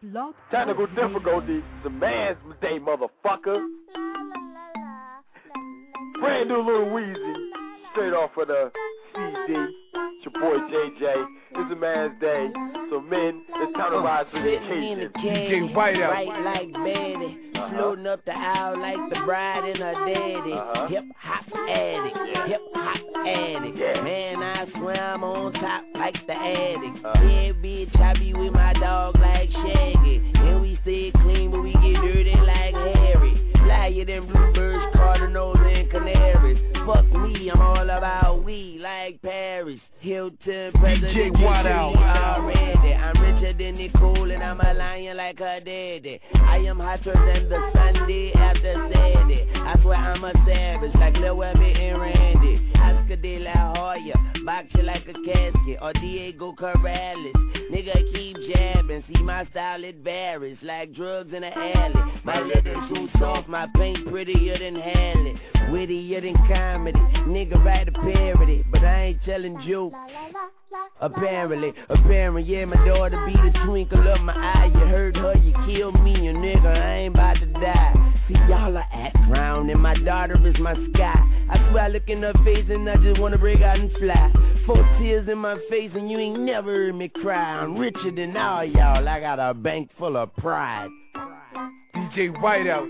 Blog Technical Talk difficulty. It's a man's day, motherfucker. Brand new Lil Weezy. Straight off of the CD. It's your boy JJ. It's a man's day. So men, it's time to rise to the occasion. DJ Whiteout. Right like Betty. Floating up the aisle like the bride and her daddy. Hip hop addict. Hip hop addict. Man, I swam on top like the addict. Yeah, bitch, I be with my dog like Shaggy. And we stay clean, but we get dirty like Harry. Flyer than bluebirds, cardinals, and canaries. Fuck me, I'm all about we like Paris. Hilton, President already. I'm richer than Nicole and I'm a lion like her daddy. I am hotter than the Sunday after Saturday. I swear I'm a savage like Lil Webby and Randy. Oscar de la Hoya, box you like a casket. Or Diego Corrales. Nigga keep jabbing, see my style it varies like drugs in the alley. My leather so soft, my paint prettier than Halle. Wittier than comedy, nigga write a parody, but I ain't telling jokes. Apparently, yeah, my daughter be the twinkle of my eye. You heard her, you killed me, you nigga, I ain't about to die. See, y'all are at ground, and my daughter is my sky. I swear I look in her face, and I just wanna break out and fly. 4 tears in my face, and you ain't never heard me cry. I'm richer than all y'all, I got a bank full of pride. DJ Whiteout.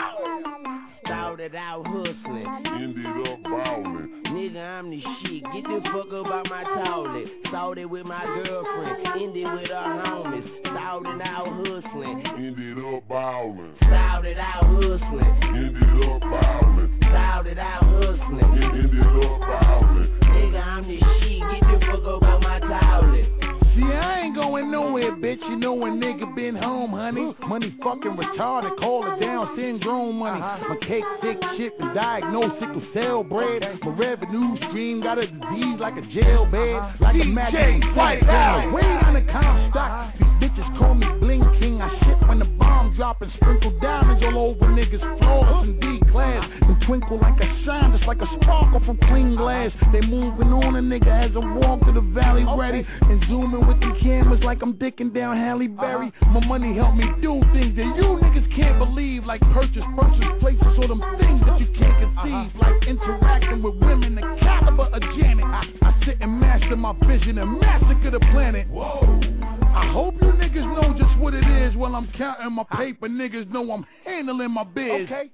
Started out hustling, ended up ballin'. Nigga, I'm the shit. Get the fuck up out my toilet. Started with my girlfriend, ended with her homies. Started out hustling, Ended up ballin'. started out hustling, Ended up ballin'. started out hustling. Ended up ballin'. Nigga, I'm the shit. Get the fuck up out my toilet. See, I ain't going nowhere, bitch. You know a nigga been home, honey. Money fucking retarded, call it down, send grown money. My cake sick shit been diagnosed sickle cell bread. My revenue stream got a disease like a jail bed. Like a magic white down, way on the comp stock. These bitches call me Bling King. I shit when the bomb drop and sprinkle diamonds all over niggas' floors and D-class. And twinkle like a shine, just like a sparkle from clean glass. They moving on, a nigga as I walk to the valley ready. And zooming with them cameras like I'm dicking down Halle Berry. My money help me do things that you niggas can't believe. Like purchase places or them things that you can't conceive. Like interacting with women the caliber of Janet. I sit and master my vision and massacre the planet. Whoa. I hope you niggas know just what it is while I'm counting my paper. Niggas know I'm handling my biz. Okay.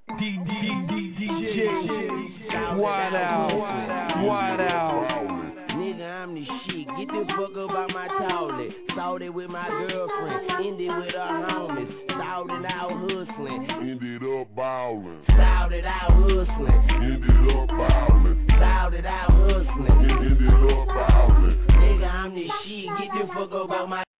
DJ Whiteout. Nigga, I'm the shit. Get the fuck up out my toilet. Started with my girlfriend, ended with her homies. Started out hustling, Ended up ballin'. started out hustling, Ended up ballin'. started out hustling. Ended up ballin'. Nigga, I'm the shit. Get the fuck up out my.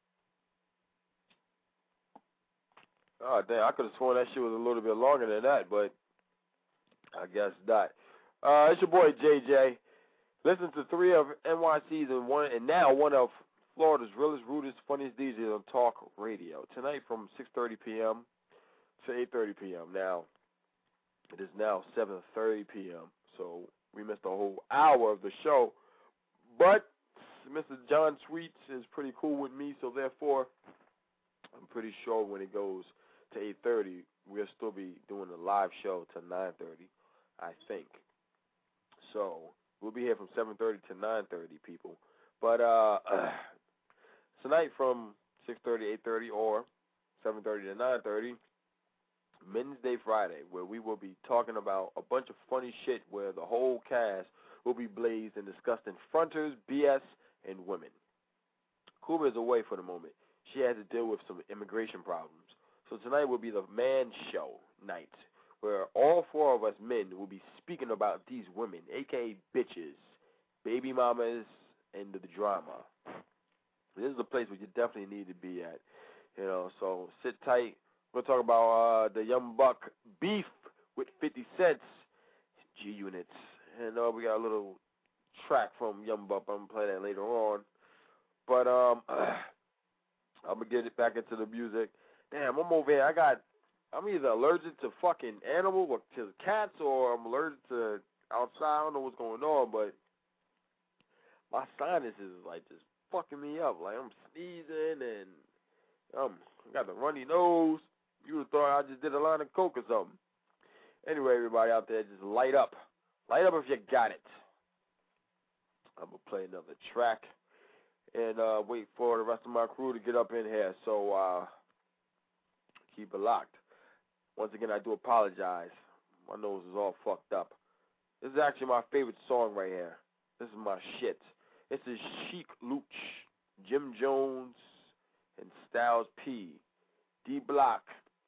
Oh, damn, I could have sworn that shit was a little bit longer than that, but I guess not. It's your boy JJ. Listen to 3 of NYC's and now one of Florida's realest, rudest, funniest DJs on talk radio. Tonight from 6:30 p.m. to 8:30 p.m. Now, it is now 7:30 p.m., so we missed a whole hour of the show. But Mr. John Sweets is pretty cool with me, so therefore, I'm pretty sure when it goes to 8:30, we'll still be doing a live show to 9:30, I think. So we'll be here from 7:30 to 9:30, people. But tonight from 6:30 to 8:30 or 7:30 to 9:30, Men's Day Friday, where we will be talking about a bunch of funny shit where the whole cast will be blazed and discussing fronters, BS, and women. Kuba is away for the moment. She has to deal with some immigration problems. So tonight will be the man show night, where all 4 of us men will be speaking about these women, a.k.a. bitches, baby mamas, and the drama. This is a place where you definitely need to be at, so sit tight. We're going to talk about the Young Buck beef with 50 Cent, G-Units, and we got a little track from Young Buck. I'm going to play that later on. But I'm going to get it back into the music. Damn, I'm over here. I'm either allergic to fucking animals or to cats, or I'm allergic to outside. I don't know what's going on, but my sinuses is like just fucking me up. Like I'm sneezing and I got the runny nose. You would have thought I just did a line of coke or something. Anyway, everybody out there, just light up. Light up if you got it. I'm going to play another track and wait for the rest of my crew to get up in here. So keep it locked. Once again, I do apologize. My nose is all fucked up. This is actually my favorite song right here. This is my shit. This is Sheek Louch, Jim Jones, and Styles P. D-Block,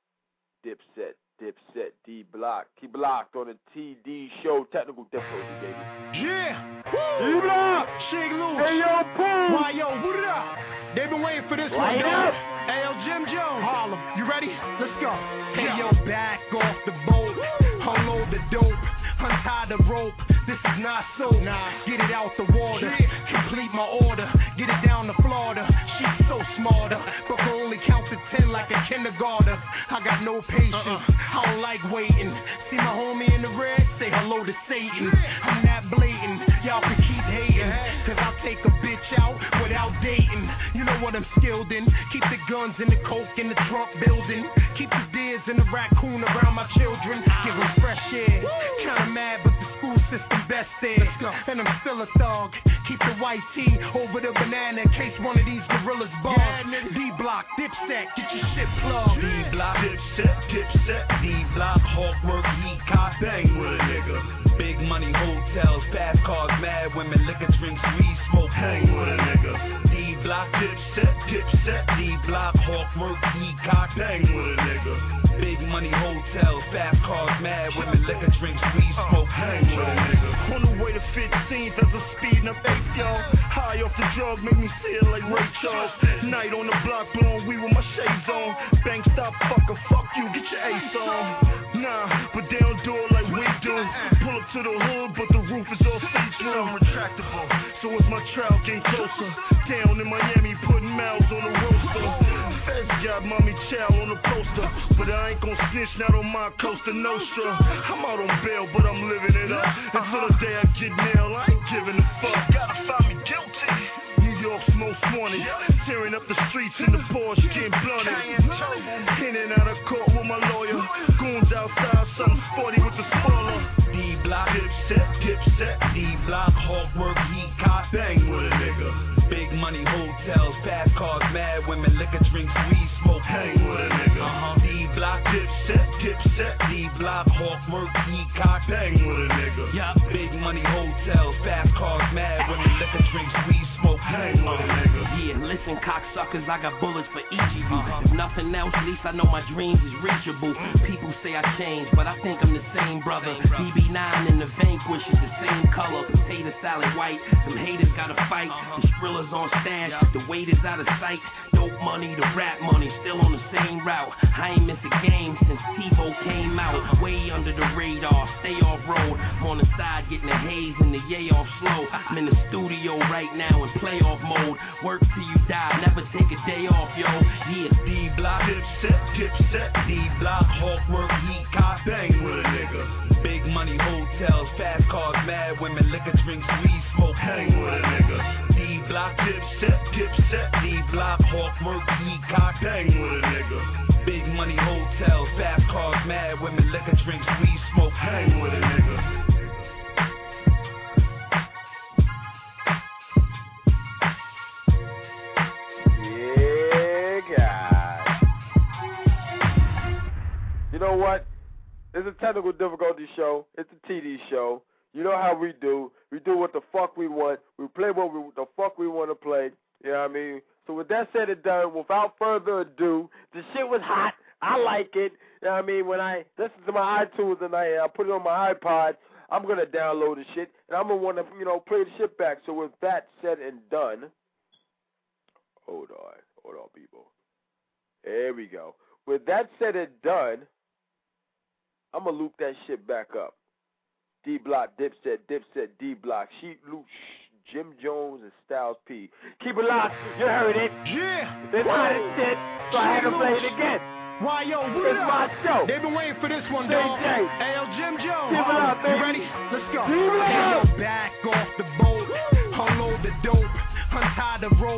Dipset, D-Block. Keep it locked on the TD show. Technical difficulty, baby. Yeah! D-Block! Sheek Louch! Hey, yo, Pooh! Why, yo, what up? They've been waiting for this one, dog. Hey, yo, Jim Jones. Harlem, you ready? Let's go. Hey, yo, back off the boat. Unload the dope. Untie the rope. This is not so. Get it out the water. Complete my order. Get it down to Florida. She's so smarter, but can only count to 10 like a kindergarten. I got no patience. I don't like waiting. See my homie in the red? Say hello to Satan. I'm that blatant. Y'all can keep hating, cause I'll take a bitch out without dating. You know what I'm skilled in. Keep the guns and the coke in the trunk building. Keep the deers and the raccoon around my children. Give them fresh air. Kinda mad, but the school system best there. And I'm still a thug. Keep the white tee over the banana in case one of these gorillas bug. D-Block, Dipset, get your shit plugged. D-Block, Dipset, D-Block, Hawk work, heat, cop, bang with a nigga. Big money hotels, fast cars, mad women, liquor, drinks, weed, smoke, hang with a nigga. D-Block, Dipset, D-Block, Hawk work, heat, cop, bang with a nigga. Big money hotels, fast cars, mad women, liquor, drinks, weed, smoke, hang with a nigga. On the way to 15th as a speeding up 8th, yo. High off the drug, make me see it like Ray Charles. Night on the block, blowing weed with my shades on. Bank stop, fucker, fuck you, get your ace on. Nah, but they don't do it like we do. Pull up to the hood, but the roof is all see-through. I'm retractable, so as my trial getting closer. Down in Miami, putting mouths on the roaster. Feds got mommy chow on the poster, but I ain't gon' snitch, not on my Costa Nostra. I'm out on bail, but I'm living it up. Until the day I get nailed, I ain't giving a fuck. Gotta find me guilty. New York's most wanted, tearing up the streets in the Porsche, getting blunted. In and out of court with my lawyer. Goons outside, something sporty with the spoiler. D-Block, Dipset, D-Block, Hawk work, heat, cop, bang with a nigga. Big money hotels, fast cars, mad women, liquor, drinks, weed, smoke, hang with a nigga. D-Block, Dipset, D-Block, Hawk work, heat, cop, bang with a nigga. Big money hotels, fast cars, mad women, liquor, drinks, weed, smoke, hang with a nigga. Yeah, listen, cocksuckers, I got bullets for each of you. If nothing else, at least I know my dreams is reachable. People say I changed, but I think I'm the same brother. BB9 and the Vanquish is the same color. Potato salad white, some haters gotta fight. The Skrilla's on stash, the weight is out of sight. Dope money, the rap money, still on the same route. I ain't missed a game since TiVo came out. Way under the radar, stay off road. I'm on the side getting the haze and the yay off slow. I'm in the studio right now in playoff mode. Work till you die, never take a day off, yo. Yeah, D-Block, Dipset, D-Block, Hawk work, heat, cop, bang with a nigga. Big money hotels, fast cars, mad women, liquor, drinks, weed, smoke, hang with a nigga. D-Block, Dipset, D-Block, Hawk work, heat, cop, bang with a nigga. Big money hotels, fast cars, mad women, liquor, drinks, weed, smoke, hang with a nigga. You know what? It's a technical difficulty show. It's a TD show. You know how we do. We do what the fuck we want. We play what the fuck we want to play. You know what I mean? So with that said and done, without further ado, the shit was hot. I like it. You know what I mean? When I listen to my iTunes and I put it on my iPod, I'm going to download the shit, and I'm going to want to, play the shit back. So with that said and done, hold on, people. There we go. With that said and done, I'm going to loop that shit back up. D-Block, Dipset, D-Block, Sheek Louch, Jim Jones, and Styles P. Keep it locked. You heard it. Yeah. It's hot as shit, so I had to play it again. Why, yo, what It's my show. They've been waiting for this one, dog. Hey, yo, Jim Jones. Keep it up, baby. You ready? Let's go. Keep it Hey, up. yo, back off the boat. Unload the dope. Untie the rope.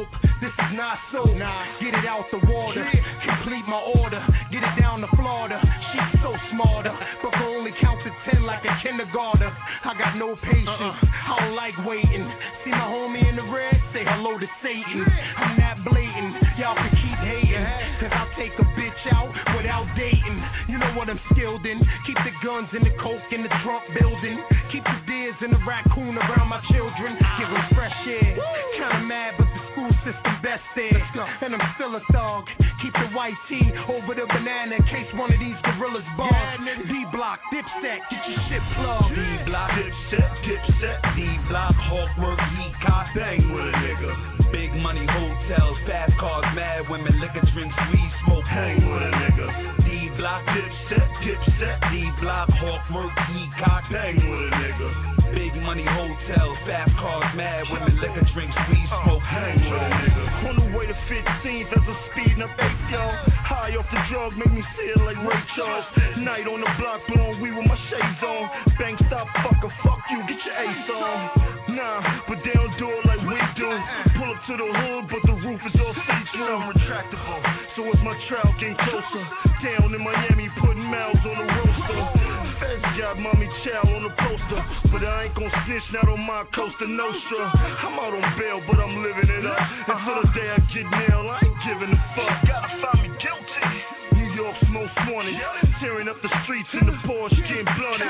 this is not so. Get it out the water, complete my order. Get it down to Florida, she's so smarter. But can only count to 10 like a kindergarten. I got no patience, I don't like waiting. See my homie in the red, say hello to Satan. I'm that blatant, y'all can keep hating. Cause I'll take a bitch out without dating. You know what I'm skilled in. Keep the guns and the coke in the trunk building. Keep the deers and the raccoon around my children. Give them fresh air. Kinda mad but the school system best there. And I'm still a thug. Keep the white tee over the banana in case one of these gorillas bars. D-Block, Dipset, get your shit plugged. D-Block, Dipset, D-Block, Hawkwork, heat, cop, bang with a nigga. Big money hotels, fast cars, mad women, liquor, drinks, weed, smoke, hang with a nigga. D-Block, Dipset, D-Block, Hawkwork, heat, cop, bang with a nigga. Big money hotels, fast cars, mad women, liquor, drinks, weed, smoke, hang with a nigga. On the way to 15th as a speeding up 8, yo. High off the drug, make me feel like Ray Charles. Night on the block, blowing weed with my shades on. Bank stop, fucker, fuck you, get your ace on. Nah, but they don't do it like we do. Pull up to the hood, but the roof is all see-through. I'm retractable, so as my trail getting closer. Down in Miami, putting mouths on the roaster. Feds got mommy chow on the poster, but I ain't gon' snitch not on my Costa Nostra. I'm out on bail, but I'm living it up. Until the day I get nailed, I ain't giving a fuck. Gotta find me guilty. New York's most wanted, tearing up the streets in the Porsche, getting blunted.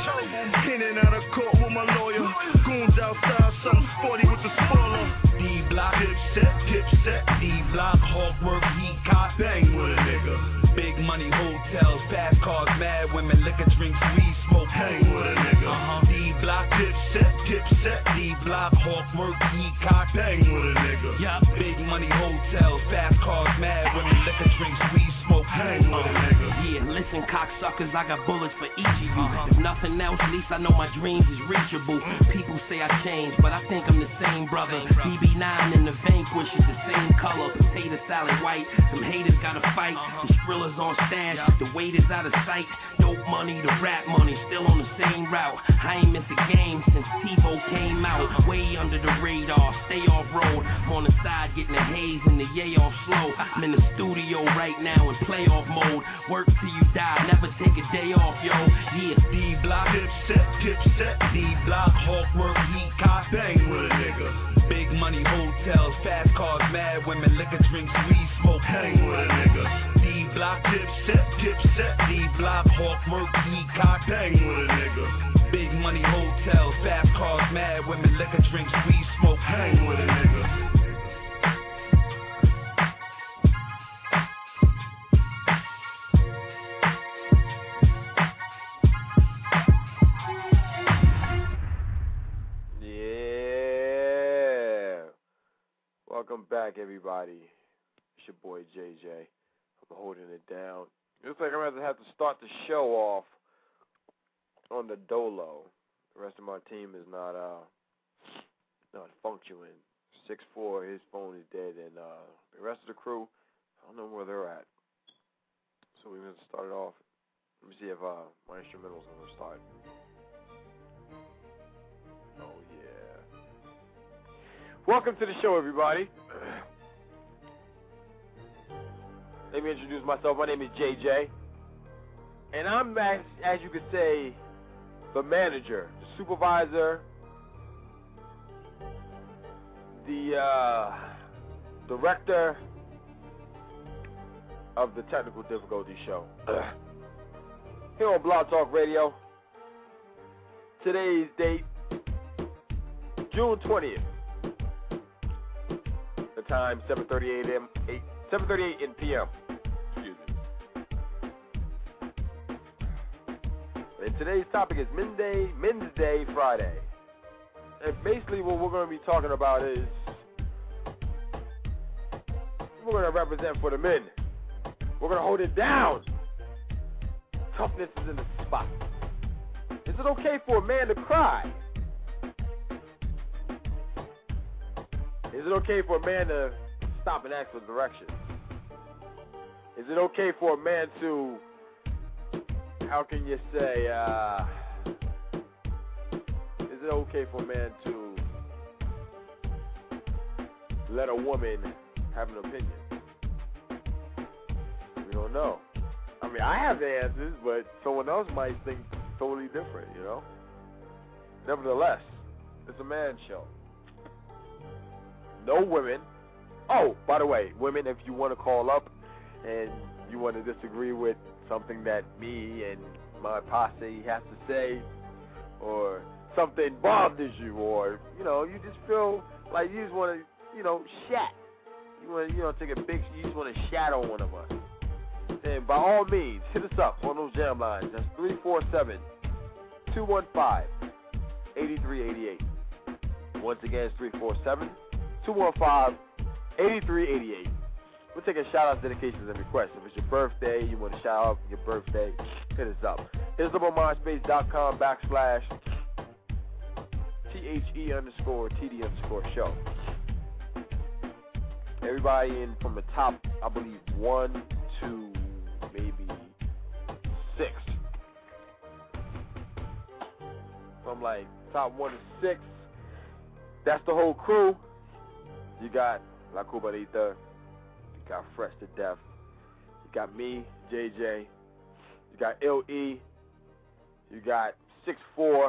In and out of court with my lawyer. Goons outside, something sporty with the spoiler. D-Block, Dipset, D-Block, Hawkwork, heat, cop, bang with a nigga. Big money hotels, fast cars, mad women, liquor, drinks, weed, smoke, hang with a nigga. D-Block, Dipset, D-Block, Hawkwork, heat, cop, bang with a nigga. Big money hotels, fast cars, mad women, liquor, drinks, weed, smoke, hang with a nigga. Yeah, listen, cocksuckers, I got bullets for each of you. If nothing else, at least I know my dreams is reachable. People say I changed, but I think I'm the same brother. BB9 and the Vanquish is the same color. Potato salad white, them haters gotta fight. The Skrilla's on stash, the weight is out of sight. Dope money, the rap money, still on the same route. I ain't missed a game since TiVo came out. Way under the radar, stay off road. I'm on the side getting the haze and the yay off slow. I'm in the studio right now in playoff mode. Work till you die, never take a day off, yo. Yeah, D-Block, Dipset, D-Block, Hawkwork, heat, cop, bang with a nigga. Big money hotels, fast cars, mad women, liquor, drinks, weed, smoke, hang with a nigga. D-Block, Dipset, D-Block, Hawkwork, heat, cop, bang with a nigga. Big money hotels, fast cars, mad women, liquor, drinks, weed, smoke, hang with a nigga. Welcome back, everybody. It's your boy JJ. I'm holding it down. Looks like I'm going to have to start the show off on the dolo. The rest of my team is not functioning. 6'4", his phone is dead, and the rest of the crew, I don't know where they're at. So we're going to start it off. Let me see if my instrumental's going to start. Oh, yeah. Welcome to the show, everybody. Let me introduce myself. My name is JJ. And I'm, as you could say, the manager, the supervisor, the director of the Technical Difficulty Show. Here on Blog Talk Radio. Today's date, June 20th. The time, 7:38 p.m. Excuse me. And today's topic is Men's Day Friday. And basically what we're going to be talking about is we're going to represent for the men. We're going to hold it down. Toughness is in the spot. Is it okay for a man to cry? Is it okay for a man to stop and ask for directions? Is it okay for a man to, how can you say, is it okay for a man to let a woman have an opinion. We don't know. I mean, I have the answers, but someone else might think totally different, you know? Nevertheless, it's a man show. No women. Oh, by the way, women, if you want to call up and you want to disagree with something that me and my posse has to say, or something bothers you, or, you know, you just feel like you just want to, you know, shat. You want to, you know, take a big, you just want to shat on one of us. And by all means, hit us up on those jam lines. That's 347-215-8388. Once again, it's 347-215-8388. We're taking shout-outs, dedications, and requests. If it's your birthday, you want to shout out your birthday, hit us up. Hit us up on MySpace.com/THE_TD_show. Everybody in from the top, I believe, 1 to maybe 6. From like top 1 to 6. That's the whole crew. You got La Cubanita. You got Fresh to Death. You got me, JJ. You got L.E. You got 6'4",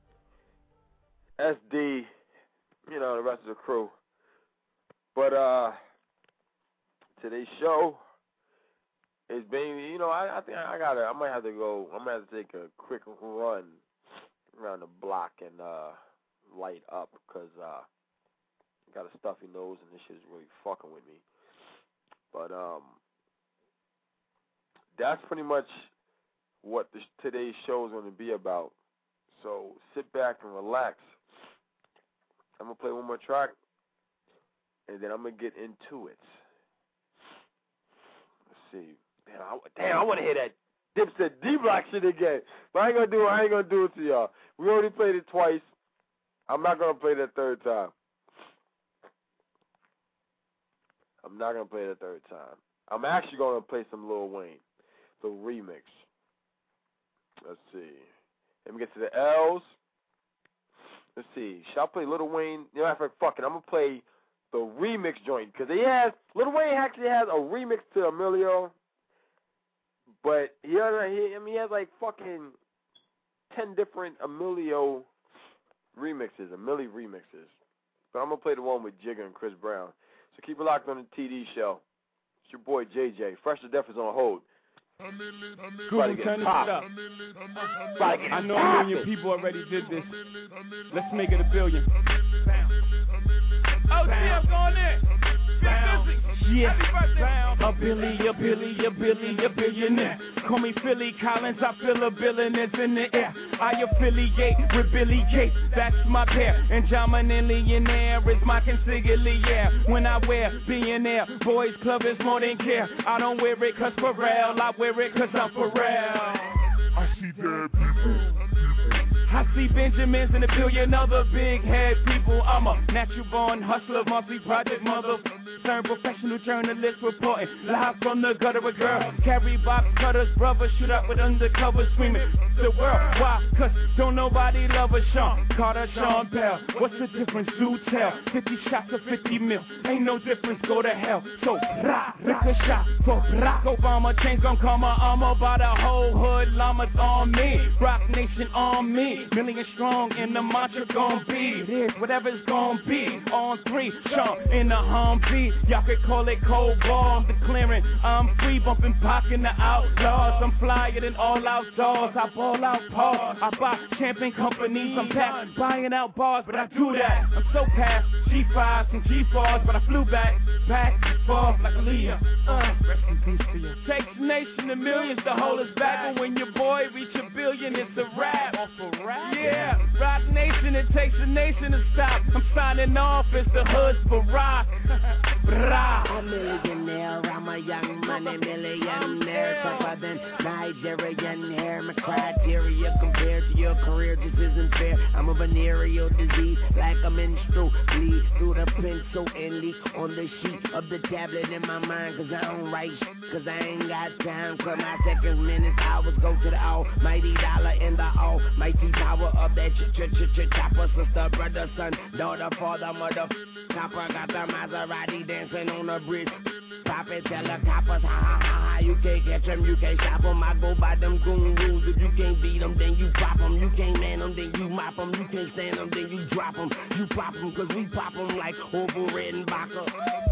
SD. You know, the rest of the crew. But today's show is being, you know, I think I might have to go. I'm gonna have to take a quick run around the block and light up because I got a stuffy nose and this shit's really fucking with me. But that's pretty much what today's show is going to be about. So sit back and relax. I'm gonna play one more track. And then I'm going to get into it. Let's see. Damn, I want to hear that Dipset D-Block shit again. But I ain't going to do it to y'all. We already played it twice. I'm not going to play that third time. I'm actually going to play some Lil Wayne. The remix. Let's see. Let me get to the L's. Let's see. Should I play Lil Wayne? You know, fuck it. I'm going to play the remix joint, because Lil Wayne actually has a remix to Emilio, but he has like fucking 10 different Emilio remixes. But I'm gonna play the one with Jigga and Chris Brown. So keep it locked on the TD show. It's your boy JJ. Fresh to Death is on hold. Google, turn this up. I know a million people already did this. Let's make it 1 billion. Oh, I'm going in. Yeah, a billionaire. Call me Philly Collins, I feel a billionaires in the air. I affiliate with Billy Gates, that's my pair. And John Millionaire is my consigliere. When I wear billionaire, boys club is more than care. I don't wear it cause for real, I wear it cause I'm for real. I see dead people. I see Benjamins and a billion other big head people. I'm a natural born hustler, multi-project mother. Turned professional journalist reporting live from the gutter. A girl carry box cutters, brother shoot up with undercover screaming the world. Why? Cause don't nobody love a Sean Carter, Sean Bell. What's the difference? Do tell. 50 shots of 50 mil. Ain't no difference. Go to hell. So ricochet for Barack Obama. Chains gon' come my armor by the whole hood. Llamas on me. Rock Nation on me. Million strong in the mantra gon' be. It is whatever's gon' be. On 3, Sean in the Humvee. Y'all could call it cold ball. I'm declaring I'm free, bumping Pac in the outlaws. I'm flyer than all outdoors. I ball out Paul. I buy champagne companies. I'm back buying out bars, but I do that. I'm so past G5s and G4s, but I flew back and forth like a Leah. Rest in peace to you. Takes a nation of millions to hold us back, but when your boy reach $1 billion, it's a rap. Yeah, Rock Nation, it takes a nation to stop. I'm signing off, it's the hood's for rock. I'm a millionaire, I'm a young money millionaire. tougher than Nigerian hair. My criteria compared to your career just isn't fair. I'm a venereal disease, like a menstrual bleed through the pencil and leak on the sheet of the tablet in my mind. Cause I don't write cause I ain't got time. Cause my seconds, minutes, hours go to the almighty dollar and the almighty power of that chopper. Sister, brother, son, daughter, father, mother, copper. Got the Maserati dancing on the bridge. Pop it, tell the coppers, ha ha ha ha. You can't catch them, you can't stop them. I go by them goon rules. If you can't beat them, then you pop them. You can't man them, then you mop them. You can't stand them, then you drop them. You pop them, cause we pop them like Orville Redenbacher.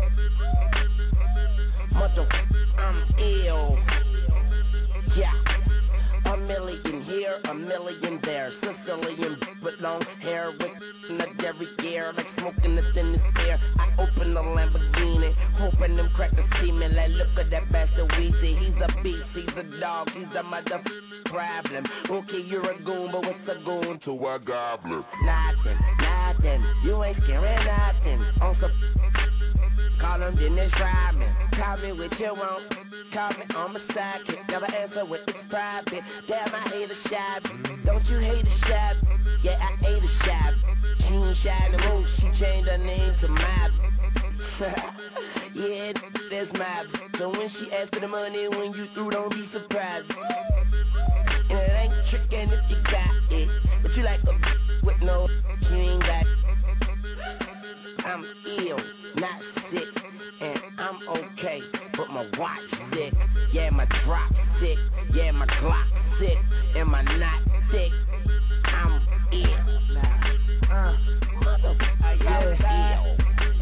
Mother, I'm ill. Yeah. A million here, a million there. Sicilian with long hair, with a derriere, like smoking the thinnest air. I open the Lamborghini, hoping them crackers see me. Like, look at that bastard Weezy. He's a beast, he's a dog, he's a motherfucking problem. Okay, you're a goon, but what's a goon to a goblin? Nothing, you ain't scaring nothing. On some call him Dennis Rodman. Call me with your own. Call me on my sidekick. Never answer with it's private. Damn, I hate a shot. Don't you hate a shot? Yeah, I ate a shot. She ain't shy no more. She changed her name to Mob. Yeah, that's Mob. So when she asks for the money, when you through, don't be surprised. And it ain't tricking if you got it. But you like a with no, you ain't got it. I'm ill, not sick, and I'm okay, but my watch sick, yeah, my drop sick, yeah, my Glock sick, and my knot sick, I'm ill, I'm ill.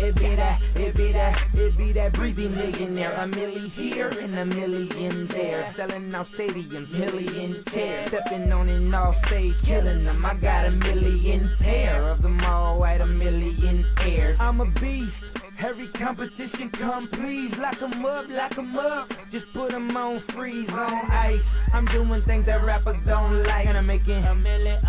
It be that breezy millionaire, a milli here and a million there, selling out stadiums, million tears, stepping on in all stage, killing them. I got a million pair of them all at a million air. I'm a beast. Every competition come, please, lock 'em up, just put 'em on freeze, on ice. I'm doing things that rappers don't like, and I'm making a million,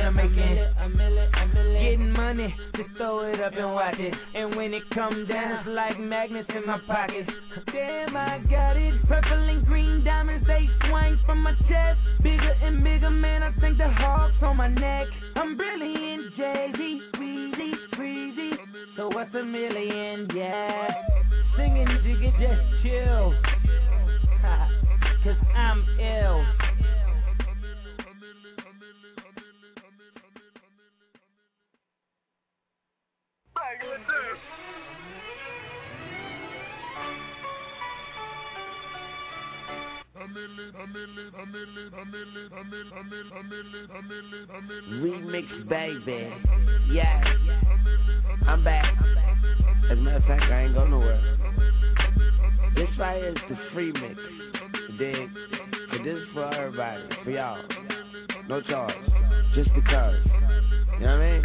getting money, just throw it up and watch it, and when it come down, it's like magnets in my pockets. Damn, I got it, purple and green diamonds, they swing from my chest, bigger and bigger, man, I think the hawks on my neck. I'm brilliant, Jay-Z, Weezy, Breezy. So what's a million, yeah? Singing, jigga, just chill. Cause I'm ill. Back with this. Remix, baby. Yeah, I'm back. As a matter of fact, I ain't go nowhere. This right here is the free mix. Dig? But this is for everybody, for y'all. No charge. Just because. You know what I mean?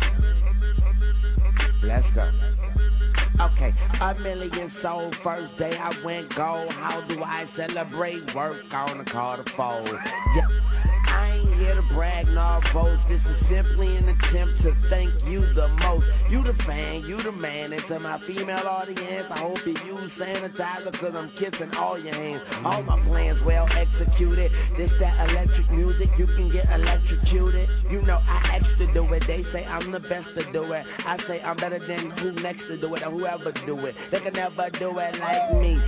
Let's go. Okay, a million sold first day I went gold. How do I celebrate? Work on the call to fold. Yeah. I ain't here to brag nor boast. This is simply an attempt to thank you the most. You the fan, you the man. And to my female audience, I hope you use sanitizer, cause I'm kissing all your hands. All my plans well executed. This that electric music, you can get electrocuted. You know I asked to do it. They say I'm the best to do it. I say I'm better than who next to do it or whoever do it. They can never do it like me.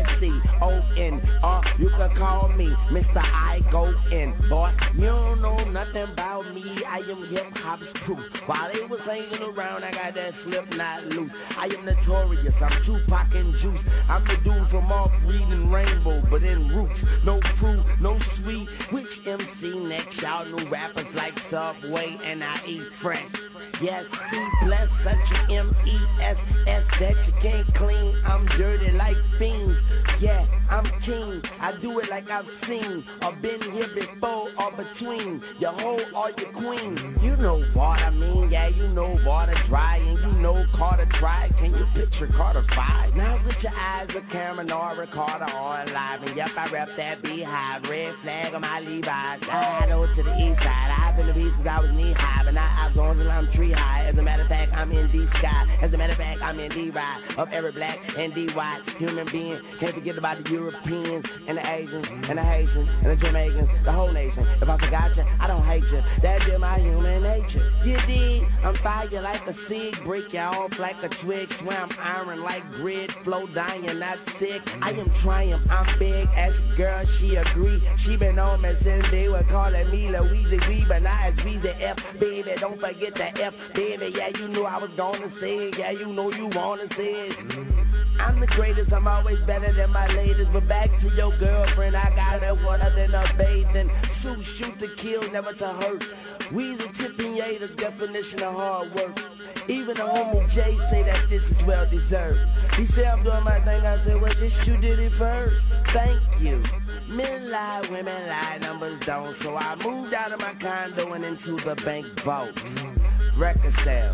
I-C-O-N, you can call me Mr. I Go In. Boy, you don't know nothing about me. I am hip hop's proof. While they was hanging around, I got that slip not loose. I am notorious. I'm Tupac and Juice. I'm the dude from off reading Rainbow, but in Roots. No fruit, no sweet. Which MC next? Y'all new rappers like Subway and I eat fresh. Yes, he blessed such a M-E-S-S that you can't clean. I'm dirty like fiends. Yeah, I'm king. I do it like I've seen or been here before or between your hoe or your queen. You know what I mean? Yeah, you know water dry and you know Carter tried. Can you picture Carter 5? Now with your eyes, the camera nor recorder on live. And yep, I rep that beehive. Red flag on my Levi's. I go to the east side. I've been to beach since I was knee high, but now I've gone till I'm tree high. As a matter of fact, I'm in D-Sky. As a matter of fact, I'm in D-Ride of every black and D-white human being. Can't forget about the Euro Europeans and the Asians and the Haitians and the Jamaicans, the whole nation. If I forgot you, I don't hate you. That's just my human nature. You dig? I'm fire like a cig, break you off like a twig, swear I'm iron like grid, flow dying, not sick. I am triumph, I'm big. Ask a girl, she agree. She been on me since they were calling me Louise V, but now it's Visa F, baby. Don't forget the F, baby. Yeah, you knew I was gonna say it. Yeah, you know you wanna say it. I'm the greatest, I'm always better than my latest. But back to your girlfriend, I got her one other than a bathing. Shoot to kill, never to hurt. Weezy, tipping, yay, the definition of hard work. Even the homie Jay say that this is well deserved. He said I'm doing my thing, I said, well, this you did it first. Thank you. Men lie, women lie, numbers don't. So I moved out of my condo and into the bank vault. Record sales.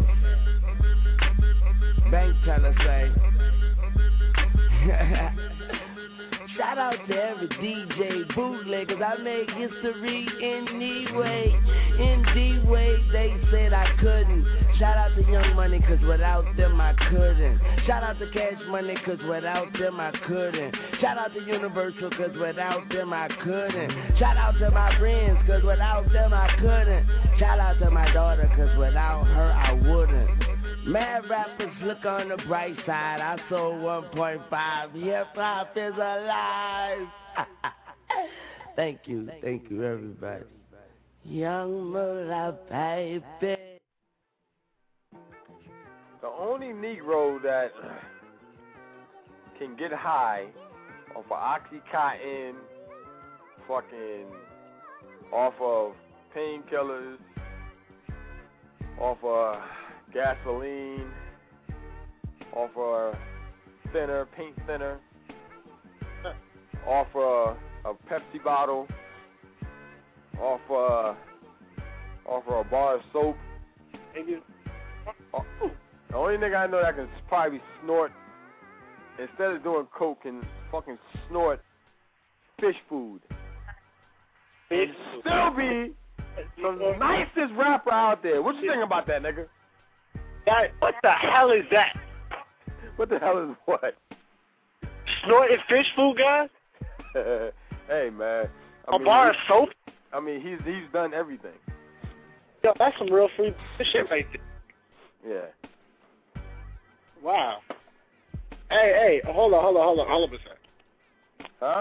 Bank teller say. Shout out to every DJ bootleggers. I made history anyway. In the way they said I couldn't. Shout out to Young Money, cause without them I couldn't. Shout out to Cash Money, cause without them I couldn't. Shout out to Universal, cause without them I couldn't. Shout out to my friends, cause without them I couldn't. Shout out to my daughter, cause without her I wouldn't. Mad rappers look on the bright side. I sold 1.5. Hip hop is alive. Thank you, everybody. Young Mullah, baby. The only Negro that can get high off of Oxycontin, fucking off of painkillers, off of gasoline, off a thinner, paint thinner, off a Pepsi bottle, off a bar of soap. The only nigga I know that can probably snort, instead of doing coke, can fucking snort fish food. And still be the nicest rapper out there. What you think about that, nigga? What the hell is that? What the hell is what? Snorting fish food, guys? Hey, man. A bar of soap? I mean, he's done everything. Yo, that's some real free shit right there. Yeah. Wow. Hey, hold on a second. Huh?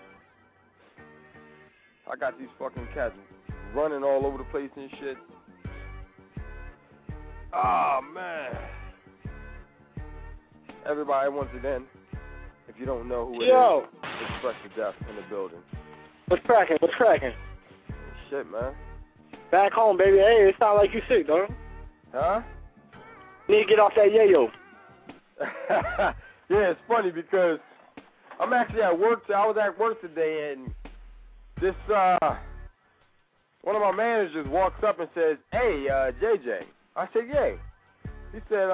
I got these fucking cats running all over the place and shit. Oh, man. Everybody, once again, if you don't know who it is, it's Fresh to Death in the building. What's cracking? Shit, man. Back home, baby. Hey, it sound like you sick, dog. Huh? Need to get off that yayo. Yeah, it's funny because I'm actually at work. I was at work today, and this one of my managers walks up and says, "Hey, JJ." I said, "Yeah." He said,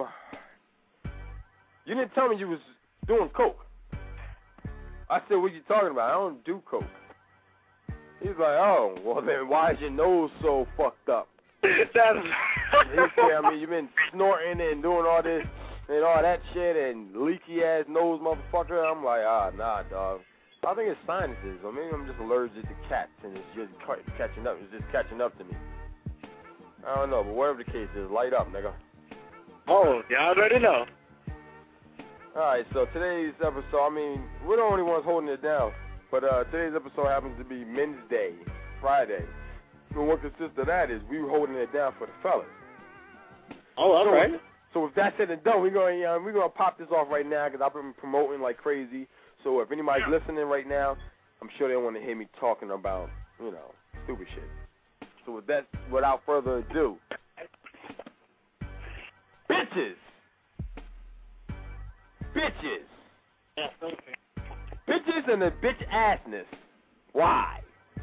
"You didn't tell me you was doing coke." I said, "What you talking about? I don't do coke." He's like, "Oh, well then why is your nose so fucked up?" He said, "I mean, you've been snorting and doing all this and all that shit and leaky ass nose, motherfucker." I'm like, nah, dog. I think it's sinuses, or maybe I'm just allergic to cats and it's just catching up. It's just catching up to me. I don't know, but whatever the case is, light up, nigga. Oh, y'all already know. Alright, so today's episode, I mean, we're the only ones holding it down, but today's episode happens to be Men's Day, Friday. And what consists of that is we were holding it down for the fellas. Oh, all right. So if that's said and done, we're gonna pop this off right now because I've been promoting like crazy. So if anybody's listening right now, I'm sure they want to hear me talking about, stupid shit. So with that, without further ado, bitches, bitches and the bitch assness. Why?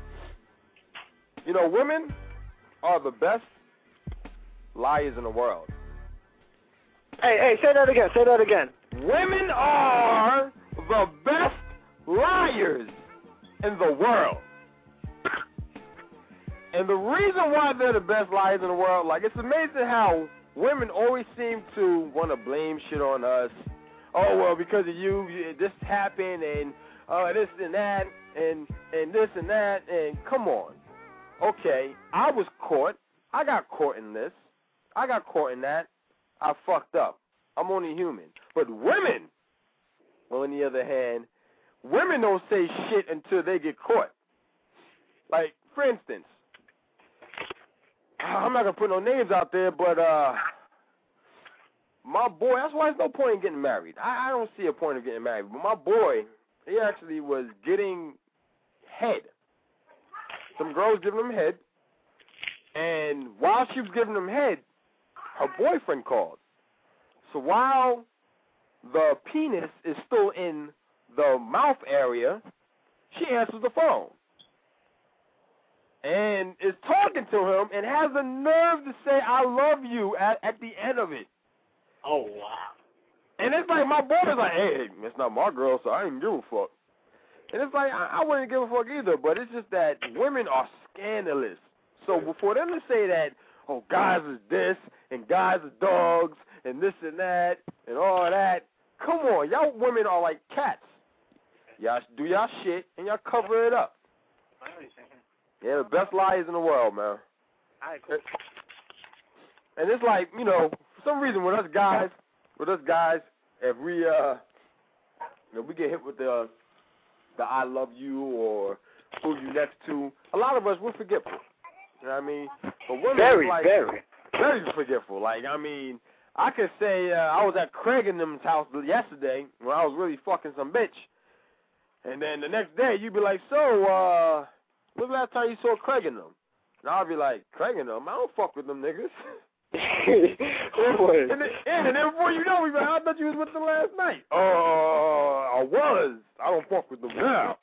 Women are the best liars in the world. Hey, say that again. Women are the best liars in the world. And the reason why they're the best liars in the world, like, it's amazing how women always seem to want to blame shit on us. Oh, well, because of you, this happened, and this and that, and this and that, and come on. Okay, I was caught. I got caught in this. I got caught in that. I fucked up. I'm only human. But women, on the other hand, women don't say shit until they get caught. Like, for instance, I'm not going to put no names out there, but my boy, that's why there's no point in getting married. I don't see a point of getting married. But my boy, he actually was getting head. Some girls giving him head. And while she was giving him head, her boyfriend called. So while the penis is still in the mouth area, she answers the phone. And is talking to him and has the nerve to say, I love you at the end of it. Oh, wow. And it's like, my boy's like, hey, it's not my girl, so I didn't give a fuck. And it's like, I wouldn't give a fuck either, but it's just that women are scandalous. So for them to say that, oh, guys is this, and guys are dogs, and this and that, and all that, come on, y'all women are like cats. Y'all do y'all shit, and y'all cover it up. Yeah, the best liars in the world, man. And it's like, you know, for some reason with us guys, if we we get hit with the I love you or who you next to, a lot of us, we're forgetful. You know what I mean? But women very forgetful. Like, I mean, I could say I was at Craig and them's house yesterday when I was really fucking some bitch. And then the next day, you'd be like, so, when's the last time you saw Craig and them? And I'll be like, Craig and them? I don't fuck with them niggas. and then before you know, we be like, I thought you was with them last night. I was. I don't fuck with them now.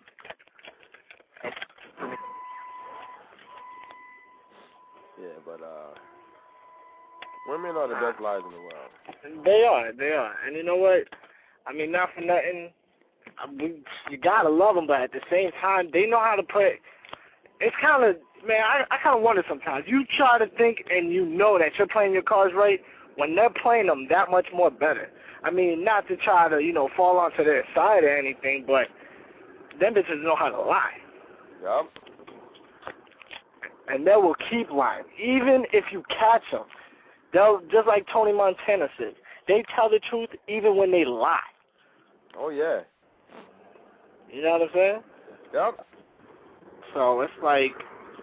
Yeah, but women are the best liars in the world. They are. And you know what? I mean, not for nothing. You gotta love them, but at the same time, they know how to put. It's kind of, man, I kind of wonder sometimes. You try to think and you know that you're playing your cards right when they're playing them that much more better. I mean, not to try to, you know, fall onto their side or anything, but them bitches know how to lie. Yup. And they will keep lying. Even if you catch them, they'll, just like Tony Montana said, they tell the truth even when they lie. Oh, yeah. You know what I'm saying? Yep. So it's like,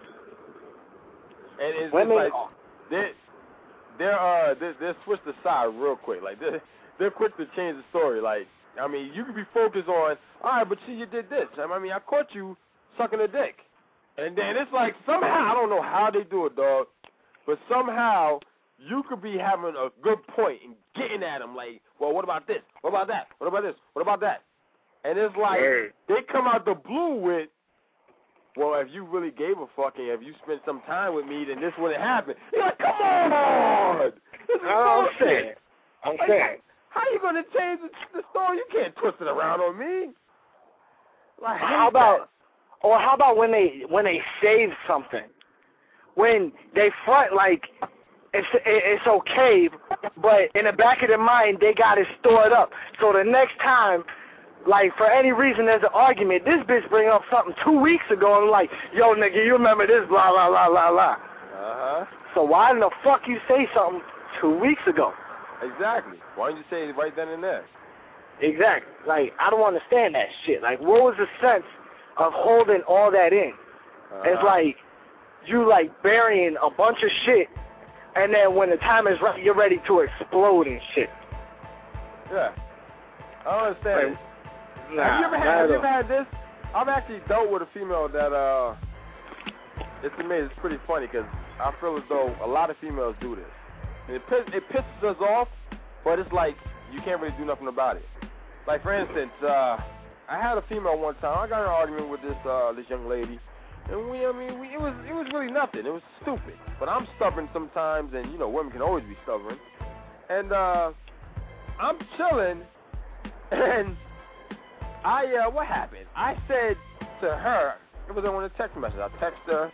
and it's women, like they're switched aside real quick. Like they're quick to change the story. Like, I mean, you could be focused on, all right, but see, you did this. I mean, I caught you sucking a dick, and then it's like somehow, I don't know how they do it, dog, but somehow you could be having a good point and getting at them. Like, well, what about this? What about that? What about this? What about that? And it's like, they come out the blue with, well, if you really gave a fuck and if you spent some time with me, then this wouldn't happen. You're like, come on! This is bullshit. I'm saying. How you going to change the story? You can't twist it around on me. Like, how about when they save something? When they front like it's okay, but in the back of their mind, they got it stored up. So the next time, like, for any reason there's an argument, this bitch bring up something 2 weeks ago and like, yo, nigga, you remember this, blah, blah, blah, blah, blah. Uh-huh. So why in the fuck you say something 2 weeks ago? Exactly. Why didn't you say it right then and there? Exactly. Like, I don't understand that shit. Like, what was the sense of holding all that in? It's like you, like, burying a bunch of shit, and then when the time is right, you're ready to explode and shit. Yeah. I don't understand. Like, have you ever had this? I've actually dealt with a female that, it's amazing. It's pretty funny because I feel as though a lot of females do this. And it pisses us off, but it's like you can't really do nothing about it. Like, for instance, I had a female one time. I got in an argument with this young lady, and it was really nothing. It was stupid. But I'm stubborn sometimes, and, you know, women can always be stubborn. And I'm chilling, and what happened? I said to her, it was on a text message. I texted her,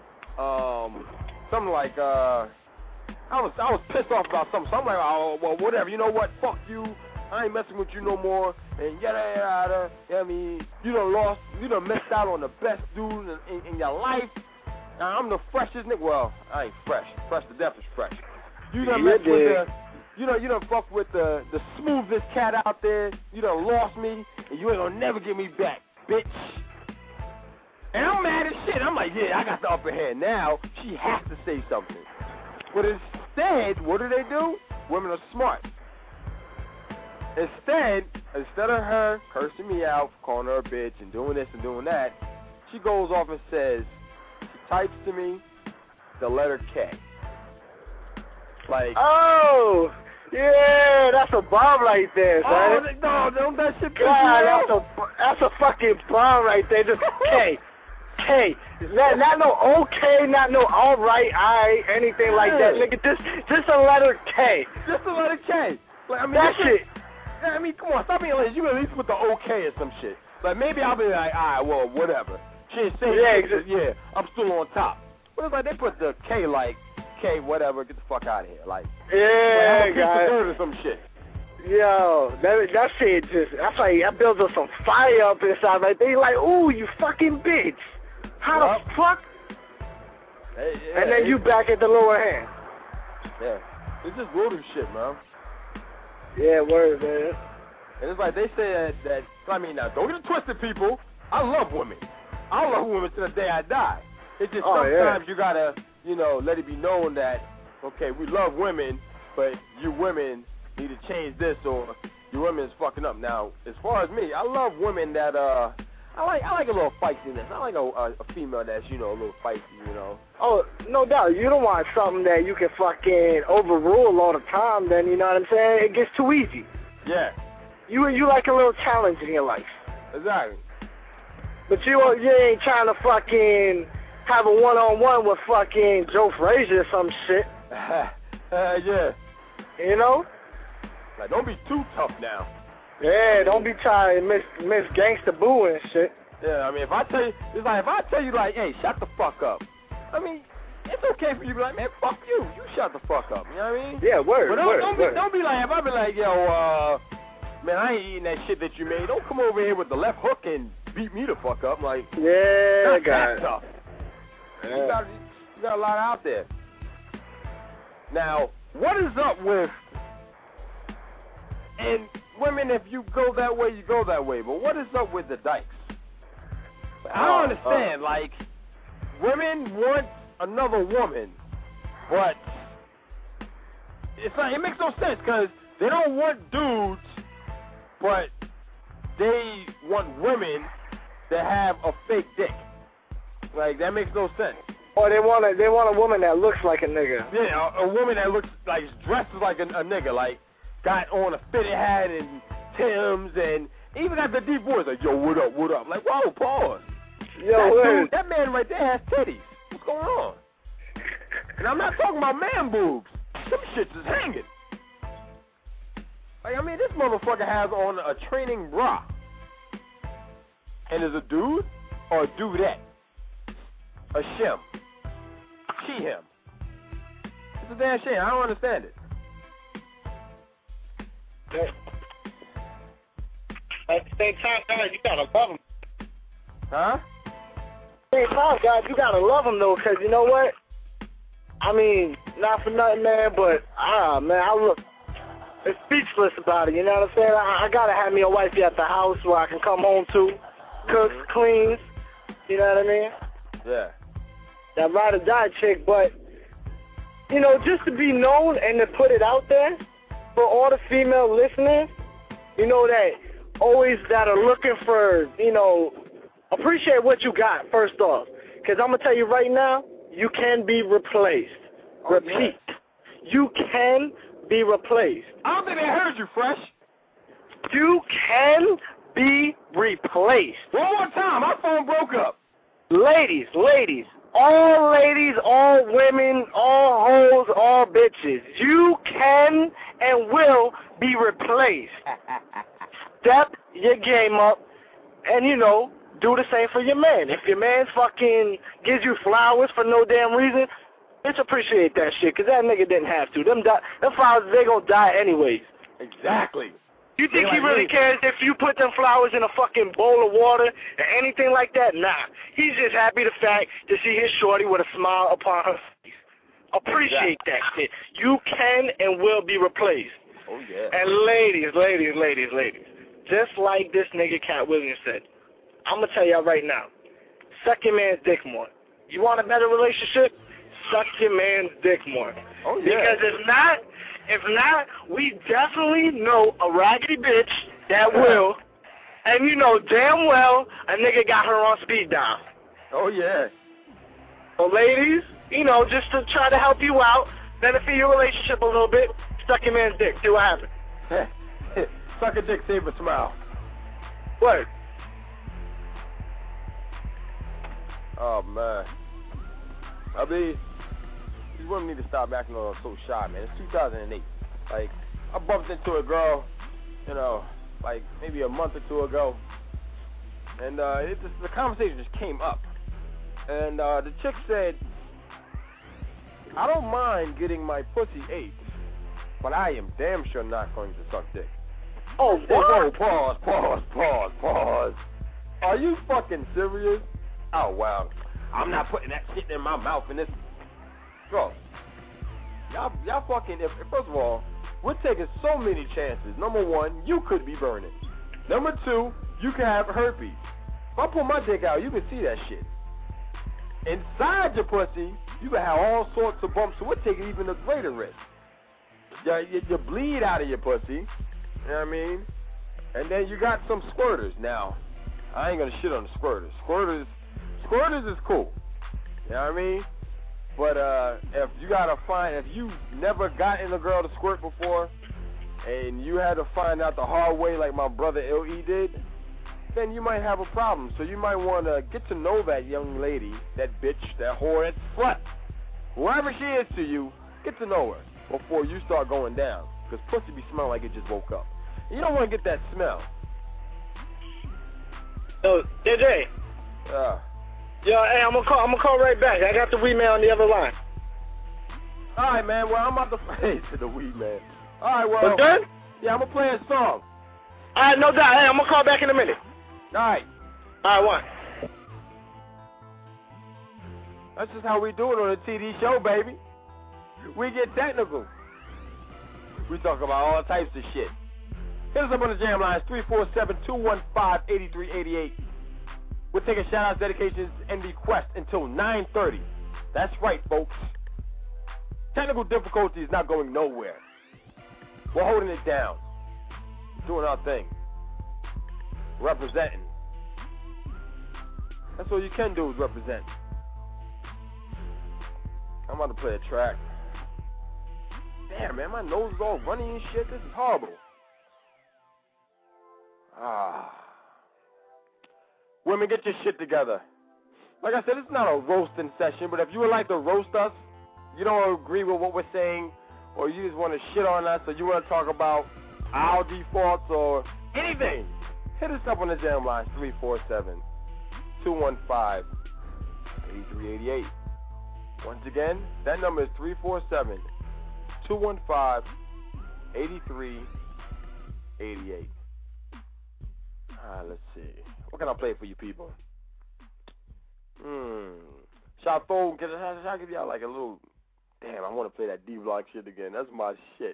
something like, I was pissed off about something. So I'm like, oh, well, whatever. You know what? Fuck you. I ain't messing with you no more, and yada yada. I mean, you done missed out on the best dude in your life. Now, I'm the freshest nigga. Well, I ain't fresh. Fresh to death is fresh. You done messed with you done fucked with the smoothest cat out there. You done lost me, and you ain't gonna never get me back, bitch. And I'm mad as shit. I'm like, yeah, I got the upper hand now. She has to say something. But instead, what do? Women are smart. Instead of her cursing me out, calling her a bitch, and doing this and doing that, she goes off and says, she types to me the letter K. Like, oh, yeah, that's a bomb right there, son. Oh, no, don't that shit piss God, that's a fucking bomb right there. Just K. K. Not no okay, not no alright, I, anything like that. Nigga, just a letter K. Just a letter K. Like, I mean, that shit. I mean, come on, stop being like, you at least put the okay or some shit. Like, maybe I'll be like, alright, well, whatever. She ain't saying shit, yeah, I'm still on top. But it's like, they put the K like, K, whatever, get the fuck out of here. Like, yeah, guys. Or some shit. Yo, that shit just, that's like, that builds up some fire up inside, right? They like, ooh, you fucking bitch. How the fuck? And then you back at the lower hand. Yeah. It's just rude shit, man. Yeah, word, man. And it's like they say that I mean, now, don't get it twisted, people. I love women. I love women to the day I die. It's just sometimes you gotta, let it be known that, okay, we love women, but you women need to change this, or you women is fucking up. Now, as far as me, I love women that, I like a little feistiness. I like a female that's, a little feisty, Oh, no doubt. You don't want something that you can fucking overrule all the time, then, you know what I'm saying? It gets too easy. Yeah. You like a little challenge in your life. Exactly. But you ain't trying to fucking have a one-on-one with fucking Joe Frazier or some shit. Yeah. You know? Like, don't be too tough now. Yeah, don't be trying to miss Gangsta Boo and shit. Yeah, I mean, if I tell you, like, hey, shut the fuck up. I mean, it's okay for you to be like, man, fuck you. You shut the fuck up. You know what I mean? Yeah, word, but don't be like, if I be like, yo, man, I ain't eating that shit that you made. Don't come over here with the left hook and beat me the fuck up. Like, yeah, guys. Tough. Yeah. You got a lot out there. Now, what is up with, and women, if you go that way, you go that way. But what is up with the dykes? I don't understand. Like, women want another woman, but it's like, it makes no sense because they don't want dudes, but they want women that have a fake dick. Like, that makes no sense. Or they want a woman that looks like a nigga. Yeah, a woman that looks like, dresses like a nigga, like got on a fitted hat and Timbs, and even at the deep voice, like, yo, what up, what up? Like, whoa, pause. Yo, that man right there has titties. What's going on? And I'm not talking about man boobs. Some shit's just hanging. Like, I mean, this motherfucker has on a training bra. And is a dude or a dudette? A shim. She, him. It's a damn shame. I don't understand it. At the same time, guys, you gotta love them. Huh? At the same time, guys, you gotta love them, though, because you know what? I mean, not for nothing, man, but, man, I look speechless about it, you know what I'm saying? I gotta have me a wifey at the house where I can come home to, cooks, cleans, you know what I mean? Yeah. That ride or die chick, but, just to be known and to put it out there for all the female listeners, that always that are looking for, appreciate what you got, first off. Because I'm going to tell you right now, you can be replaced. Repeat. Yeah. You can be replaced. I don't think they heard you, Fresh. You can be replaced. One more time. My phone broke up. Ladies, all women, all hoes, all bitches, you can and will be replaced. Step your game up and, do the same for your man. If your man fucking gives you flowers for no damn reason, bitch, appreciate that shit, because that nigga didn't have to. Them flowers, they gonna die anyways. Exactly. You think he really cares if you put them flowers in a fucking bowl of water or anything like that? Nah. He's just happy the fact to see his shorty with a smile upon her face. Appreciate that shit. You can and will be replaced. Oh, yeah. And ladies, just like this nigga Cat Williams said, I'm going to tell y'all right now, suck your man's dick more. You want a better relationship? Suck your man's dick more. Oh, yeah. Because if not, we definitely know a raggedy bitch that will, and you know damn well a nigga got her on speed dial. Oh, yeah. So ladies, you know, just to try to help you out, benefit your relationship a little bit, suck your man's dick, see what happens. Suck a dick, save a smile. What? Oh, man. I mean, these women need to stop acting all so shy, man. It's 2008. Like, I bumped into a girl, you know, like maybe a month or two ago, and the conversation just came up. And the chick said, I don't mind getting my pussy ate, but I am damn sure not going to suck dick. Oh, what? Pause. Are you fucking serious? Oh, wow. I'm not putting that shit in my mouth in this. Bro, y'all fucking, first of all, we're taking so many chances. Number one, you could be burning. Number two, you can have herpes. If I pull my dick out, you can see that shit. Inside your pussy, you can have all sorts of bumps, so we're taking even a greater risk. You bleed out of your pussy, you know what I mean? And then you got some squirters. Now, I ain't gonna shit on the squirters. Squirters is cool, you know what I mean? But if you never gotten a girl to squirt before, and you had to find out the hard way like my brother L.E. did, then you might have a problem. So you might want to get to know that young lady, that bitch, that whore, that slut, whoever she is to you, get to know her before you start going down. Because pussy be smelling like it just woke up. And you don't want to get that smell. So, JJ. Yo, hey, I'm gonna call right back. I got the wee man on the other line. All right, man. Well, I'm about to play to the wee man. All right, well. Okay? Yeah, I'm gonna play a song. All right, no doubt. Hey, I'm gonna call back in a minute. All right. All right, one. That's just how we do it on the TD show, baby. We get technical. We talk about all types of shit. Hit us up on the jam lines, 347-215-8388. We're taking shout-outs, dedications, and requests until 9:30. That's right, folks. Technical difficulty is not going nowhere. We're holding it down. Doing our thing. Representing. That's all you can do is represent. I'm about to play a track. Damn, man, my nose is all runny and shit. This is horrible. Women, get your shit together. Like I said, it's not a roasting session, but if you would like to roast us, you don't agree with what we're saying, or you just want to shit on us, or you want to talk about our defaults or anything, hit us up on the jam line, 347-215-8388. Once again, that number is 347-215-8388. Let's see. What can I play for you people? Shall I give y'all like a little... Damn, I want to play that D-Block shit again. That's my shit.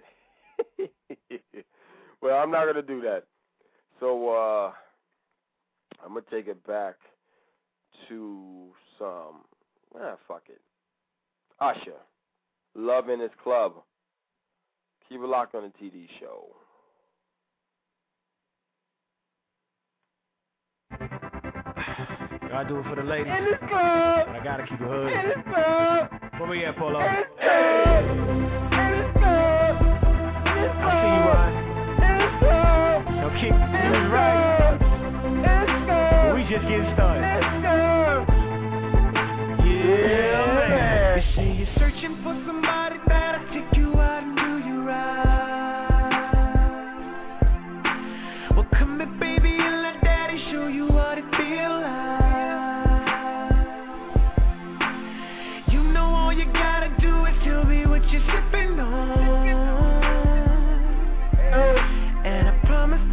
Well, I'm not going to do that. So, I'm going to take it back to some... fuck it. Usher. Love in His Club. Keep it locked on the TD show. Gotta do it for the ladies. In this club. I gotta keep it hood. In this club. Where we at, Polo? In this club. In this club. In this club. I see you, Ryan. In this club. No kick. You was right. In this club. But we just getting started. In this club. Yeah, man. They say you're searching for somebody that'll take you out and do you right. Well, come here, baby, and let daddy show you what it feels like. You gotta do is tell me what you're sipping on. And I promise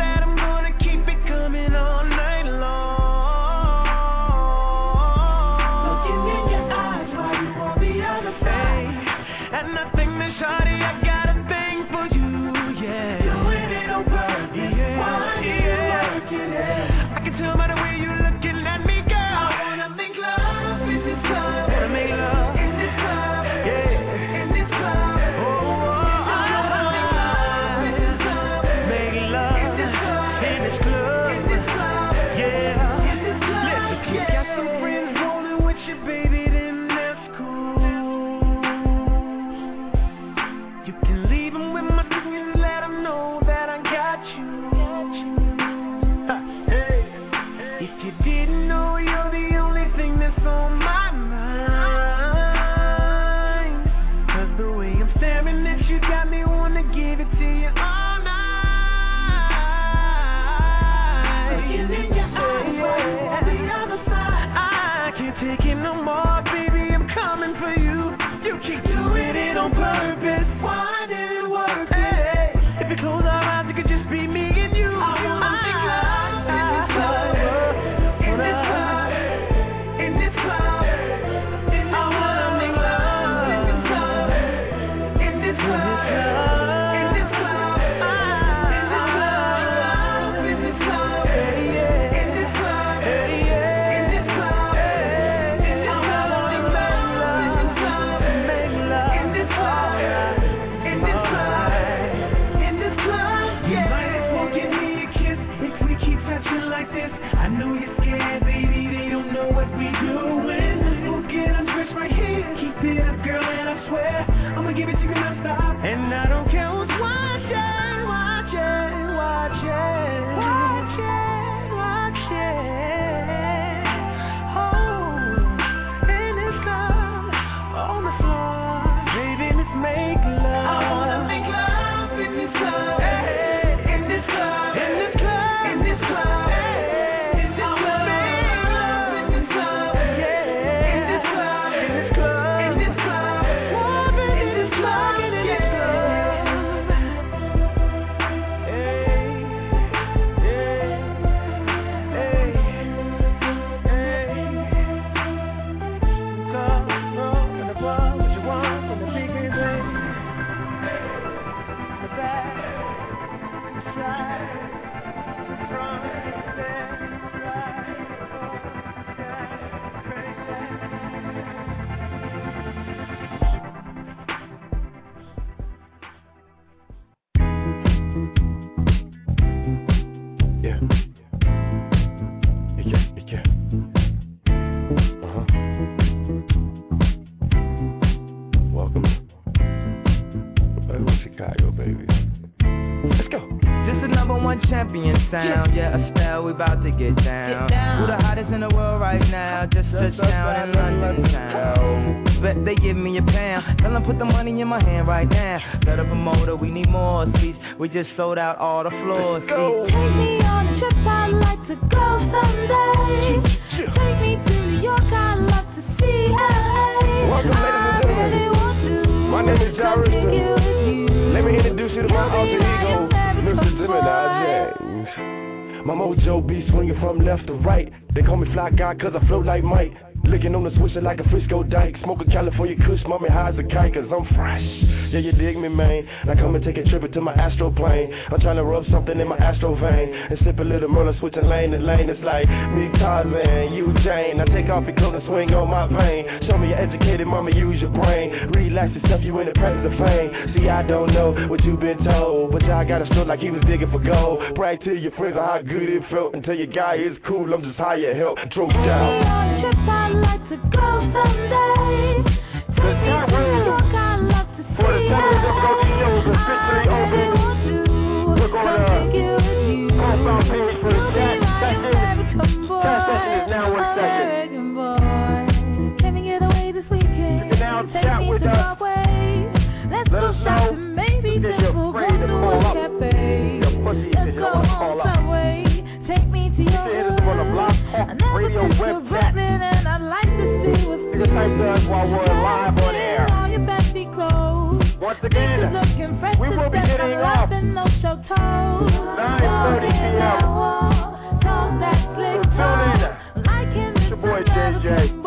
didn't know you're the only thing that's on my mind. 'Cause the way I'm staring at you got me wanna give it to you all night. Looking in your eyes, waiting for the other side. I can't take it no more, baby, I'm coming for you. You keep doing it on purpose. Why did it work? Hey, if you close our eyes, it could just be me and you. I wanna make love in this club, in this club, in this club. I wanna make love in this club, in this club, in this club, in this club, in this club, in this club. I wanna make love in this club, make love in this club, in this club, in this club. You might as well give me a kiss if we keep touching like this. I know you're scared, baby. They don't know what we doing. We'll get undressed right here. Keep it up, girl, and I swear I'ma give it to you non-stop. And I don't care who's watching, watching, watching, watching, watching. Oh, in this club, on the floor, baby, let's make love. I wanna make love in this club, in this club, in this club, in this club, in this club. Make love in this club, yeah, in this club, in this club, in this club, love in this club, in this club. Welcome. Chicago, baby. Let's go. This the #1 champion sound. Yeah, Estelle, we about to get down. Who the hottest in the world right now? Just touched down in London town. Bet they give me a pound. Tell them put the money in my hand right now. Set up a motor, we need more seats. We just sold out all the floor seats. Take me on a trip, I'd like to go someday. Take me to New York, I'd love to see LA. Welcome, ladies and gentlemen. My name is Jarrison. Let me introduce you to my alter ego, Mr. Gemini James. My mojo be swinging from left to right. They call me Fly Guy 'cause I float like Mike. Licking on the swisher like a Frisco Dyke. Smoking California Kush, mommy high as a kite 'cause I'm fresh. Yeah, you dig me, man. Now come and take a trip into my astro plane. I'm trying to rub something in my astro vein and sip a little Merlot, switching lane to lane. It's like me, Tarzan, you, Jane. Now take off your clothes and swing on my vein. Show me you're educated, mama, use your brain. Relax yourself, you in the presence of fame. See, I don't know what you've been told, but y'all got a stroke like he was digging for gold. Brag to your friends on how good it felt. Until your guy is cool, I'm just higher help. Drove down. I'd like to go someday. Take me to New York, I'd love to see. For the tennis of Cody shows officially open. We're going to homebound page for the chat session. Chat session is now in session. Can we get away this weekend? You can now chat with us. Let's go shopping, maybe just we'll go to a cafe. Let's go home Subway. Take me to your hood. I never Radio took web a rapping and I'd like to see what's you can type to us while we're live on air. all your fancy clothes. Once again, we will be getting off 9:30 p.m. It's your boy JJ.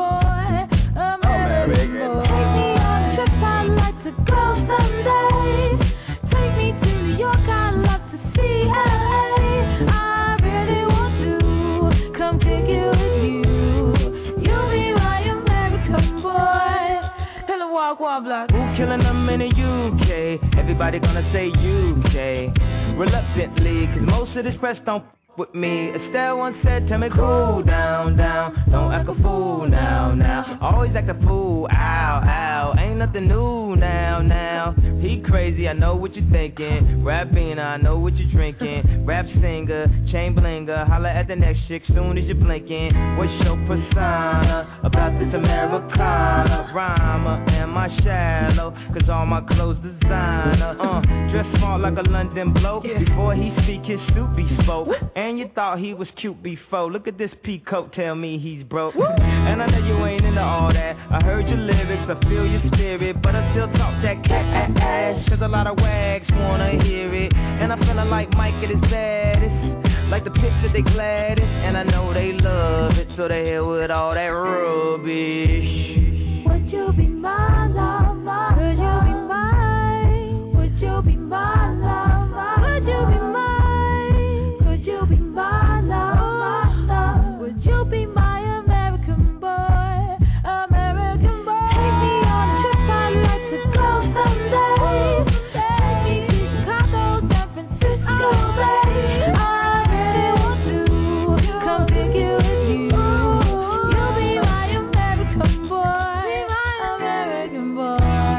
American boy. I'd like to go someday. Take me to New York, I'd love to see LA. I really want to come kick it with you. You'll be my American boy. Tell him walk one block. Who killing them in the UK? Everybody gonna say UK. Reluctantly, 'cause most of this press don't with me. Estelle once said, tell me cool down, down. Don't act a fool now, now. Always act a fool, ow, ow. Ain't nothing new now, now. He crazy, I know what you're thinking. Rapping, I know what you're drinking. Rap singer, chain blinger. Holla at the next chick soon as you're blinking. What's your persona about this Americana? Rhymer, am I shallow? Cause all my clothes designer. Dress smart like a London bloke. Before he speak, his suit be spoke. And you thought he was cute before. Look at this peacoat, tell me he's broke. And I know you ain't into all that. I heard your lyrics, I feel your spirit, but I still talk that cat ass. Cause a lot of wags wanna hear it. And I'm feeling like Mike at his baddest. Like the picture they gladdest. And I know they love it, so they hell with all that rubbish. Would you be my lover? Could you be mine? Would you be my lover? Would you be mine? Could you be my lover? Would you be my American boy? American boy. Take me on a trip, I'd like to go someday. Take me to Chicago, San Francisco, babe. I really want to come pick you with you. You'll be my American boy, American boy.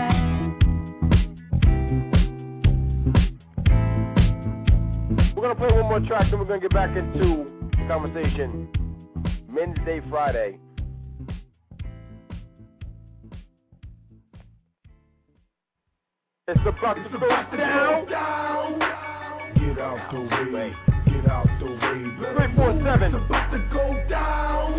We're gonna play one more track, then we're gonna get back into the conversation. Men's Day Friday. It's about to go down. Get out the way. Get out the way. 347 about to go down.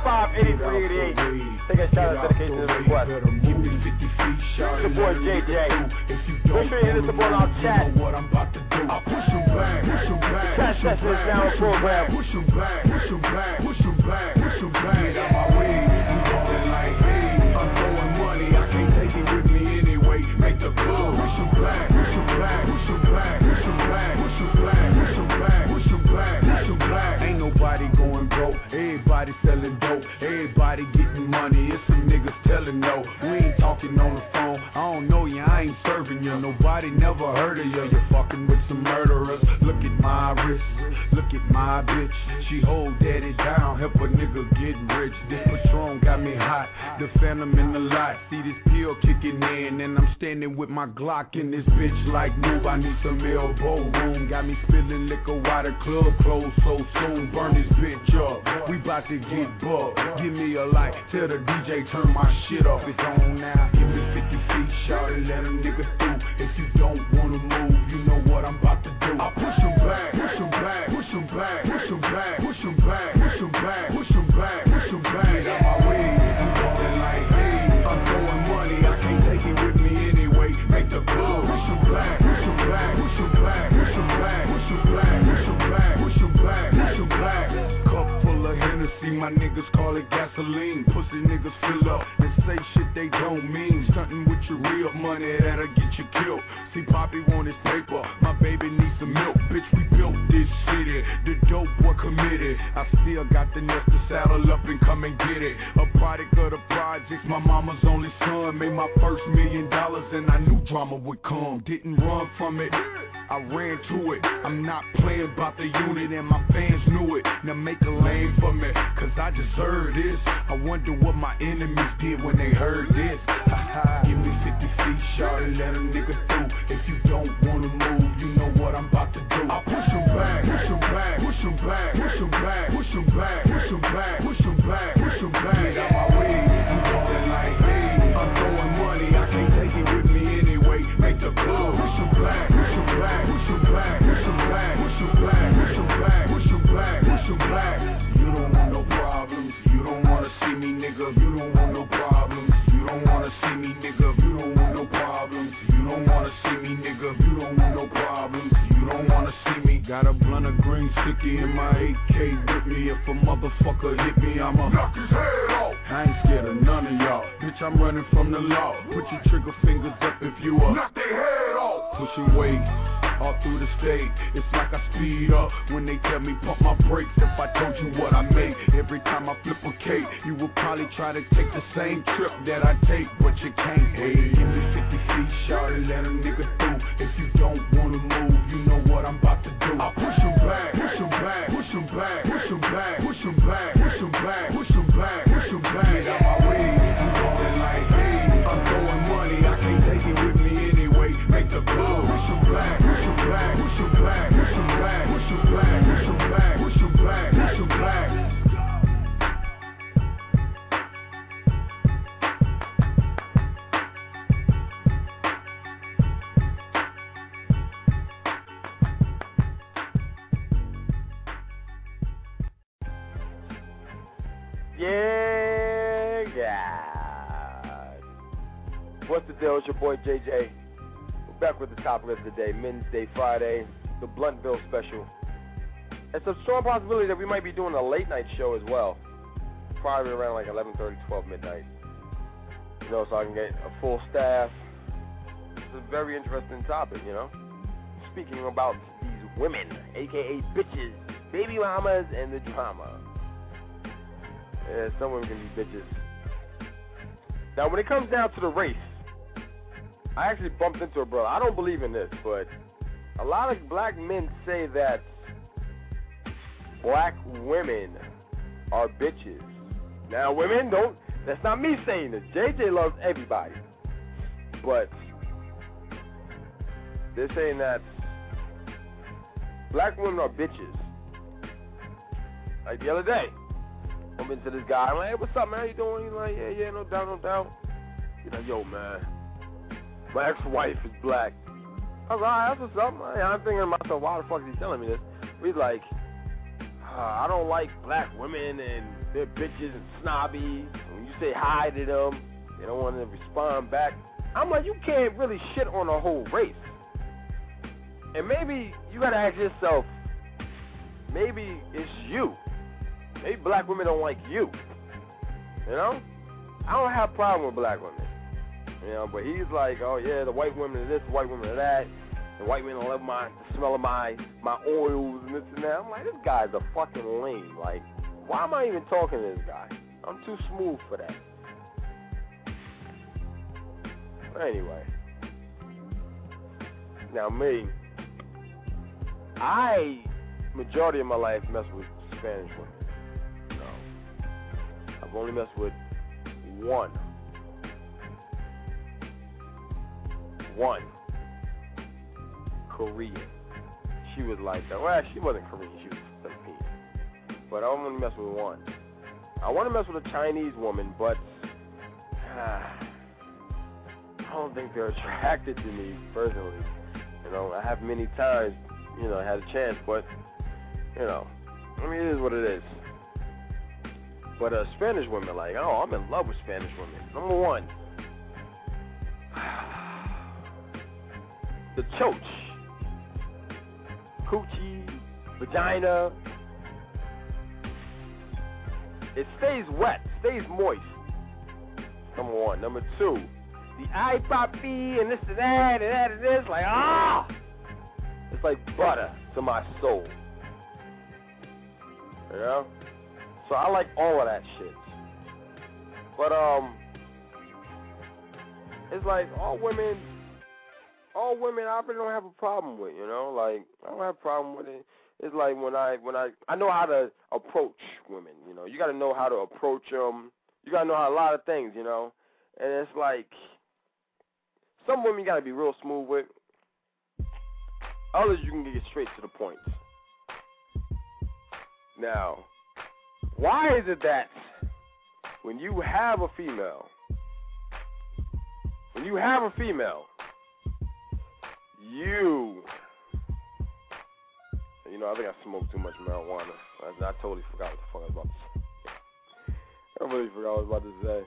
215-8388. Take a shout out dedication to this request. Keep it 50 feet short. It's your boy JJ. If you Make sure you hit us up on our chat. know what I'm about to do. I'll push him back. Push him back. Chat session is now on program. Push him back. Push him back. Push him back. Push him back. Get out my way. I'm going like, hey, I'm throwing money. I can't take it with me anyway. Make the club. Push him back. Push him back. Push him back. Push him back. Push him back. Push him back. Push him back. Push him back. Ain't nobody going broke. Everybody selling dope. Everybody getting money. It's some niggas telling no. We ain't talking on the phone. I don't know you. I ain't serving you. Nobody never heard of you. You're fucking with some murderers. Look at my wrist. Look at my bitch. She hold daddy down. Help a nigga get rich. This Patron got me hot. The Phantom in the lot. See this pill kicking in. And I'm standing with my Glock in this bitch like move. I need some elbow room. Got me spilling liquor while the club closed so soon. Burn this bitch up. We bout to get bugged. Give me a light. Tell the DJ turn my shit off. It's on now. Give me 50 feet short and let a nigga through. If you don't wanna move, you know what I'm about to do. I push him back. Push him back. Push him back. Push him back. Push him back. Push him back. Push him back. Push him back. Get out my way. I'm going like, hey, I'm throwing money. I can't take it with me anyway. Make the club. Push him back. Push him back. Push him back. Push him back. Push him back. Push him back. Push him back. Push him back. Cup full of Hennessy. My niggas call it gasoline. Pussy niggas fill up and say shit they don't mean. Stunting with your real money that'll get you killed. See, Poppy want his paper. My baby needs some milk. Bitch, we built this city. The dope boy committed. I still got the nuts to saddle up and come and get it. A product of the projects. My mama's only son. Made my first $1 million and I knew drama would come. Didn't run from it. I ran to it. I'm not playing about the unit and my fans knew it. Now make a lane for me, cause I deserve this. I wonder what my enemies did when they heard this. Give me 50 feet short and let a nigga through. If you don't wanna move, you know what I'm about to do. I push him back, push him back, push him back, push him back, push him back, push him back, push him back, push him back. Get out my way, I'm going like, hey, I'm throwing money, I can't take it with me anyway. Make the club, push him back, push him back, push him back, push him back, push him back, push him back, push him back, push him back. You don't want no problems, you don't wanna see me, nigga. You don't want no problems, you don't wanna see me, nigga. You don't want no problems, you don't wanna see me, nigga. You don't want no problems, you don't wanna see me. Got a blunt of green sticky in my AK with me. If a motherfucker hit me, I'ma knock his head off. I ain't scared of none of y'all, bitch. I'm running from the law. Put your trigger fingers up if you are. Knock their head off. Pushing weight all through the state. It's like I speed up when they tell me pump my brakes. If I told you what I make, every time I flip a cake, you will probably try to take the same trip that I take, but you can't. Hey, give me 50 feet short and let a nigga through. If you don't wanna move, you know what I'm about to do. I push him back, push him back, push him back, push him back, push him back, push him back, push him back, push him back. Get out my way, I'm going like, hey, I'm throwing money, I can't take it with me anyway. yeah. What's the deal? It's your boy JJ. We're back with the topic of the day, Men's Day Friday, the Bluntville special. It's a strong possibility that we might be doing a late night show as well, probably around like 11:30, 12 midnight. You know, so I can get a full staff. It's a very interesting topic, you know. Speaking about these women, a.k.a. bitches, baby mamas, and the drama. Yeah, some women can be bitches. Now, when it comes down to the race, I actually bumped into a brother. I don't believe in this, but a lot of black men say that black women are bitches. Now, women don't. That's not me saying this. JJ loves everybody. But they're saying that black women are bitches. Like the other day, I'm into this guy. I'm like, hey, what's up, man? How you doing? He's like, yeah, no doubt, no doubt. He's like, yo, man, my ex-wife is black. I was like, all right, that's what's up. I'm thinking to myself, why the fuck is he telling me this? He's like, I don't like black women and they're bitches and snobby. When you say hi to them, they don't want to respond back. I'm like, you can't really shit on a whole race. And maybe you got to ask yourself, maybe it's you. Maybe black women don't like you. You know? I don't have a problem with black women. You know, but he's like, oh yeah, the white women are this, the white women are that. The white men don't love the smell of my oils and this and that. I'm like, this guy's a fucking lame. Like, why am I even talking to this guy? I'm too smooth for that. But anyway. Now me, majority of my life mess with Spanish women. No. I've only messed with one. Korean. She was like that. Well, she wasn't Korean. She was Filipino. But I only mess with one. I want to mess with a Chinese woman, but I don't think they're attracted to me personally. You know, I have many times, you know, had a chance, but, you know, I mean, it is what it is. But Spanish women, like, oh, I'm in love with Spanish women. Number one, the choch, coochie, vagina, it stays wet, stays moist. Number one. Number two, the ay papi and this and that and that and this, like, it's like butter to my soul. You know? So I like all of that shit. But, it's like all women I really don't have a problem with, you know? Like, I don't have a problem with it. It's like when I know how to approach women, you know? You got to know how to approach them. You got to know how a lot of things, you know? And it's like, some women you got to be real smooth with. Others you can get straight to the point. Now, why is it that when you have a female, you know, I think I smoked too much marijuana. I totally forgot what the fuck I was about to say. I really forgot what I was about to say.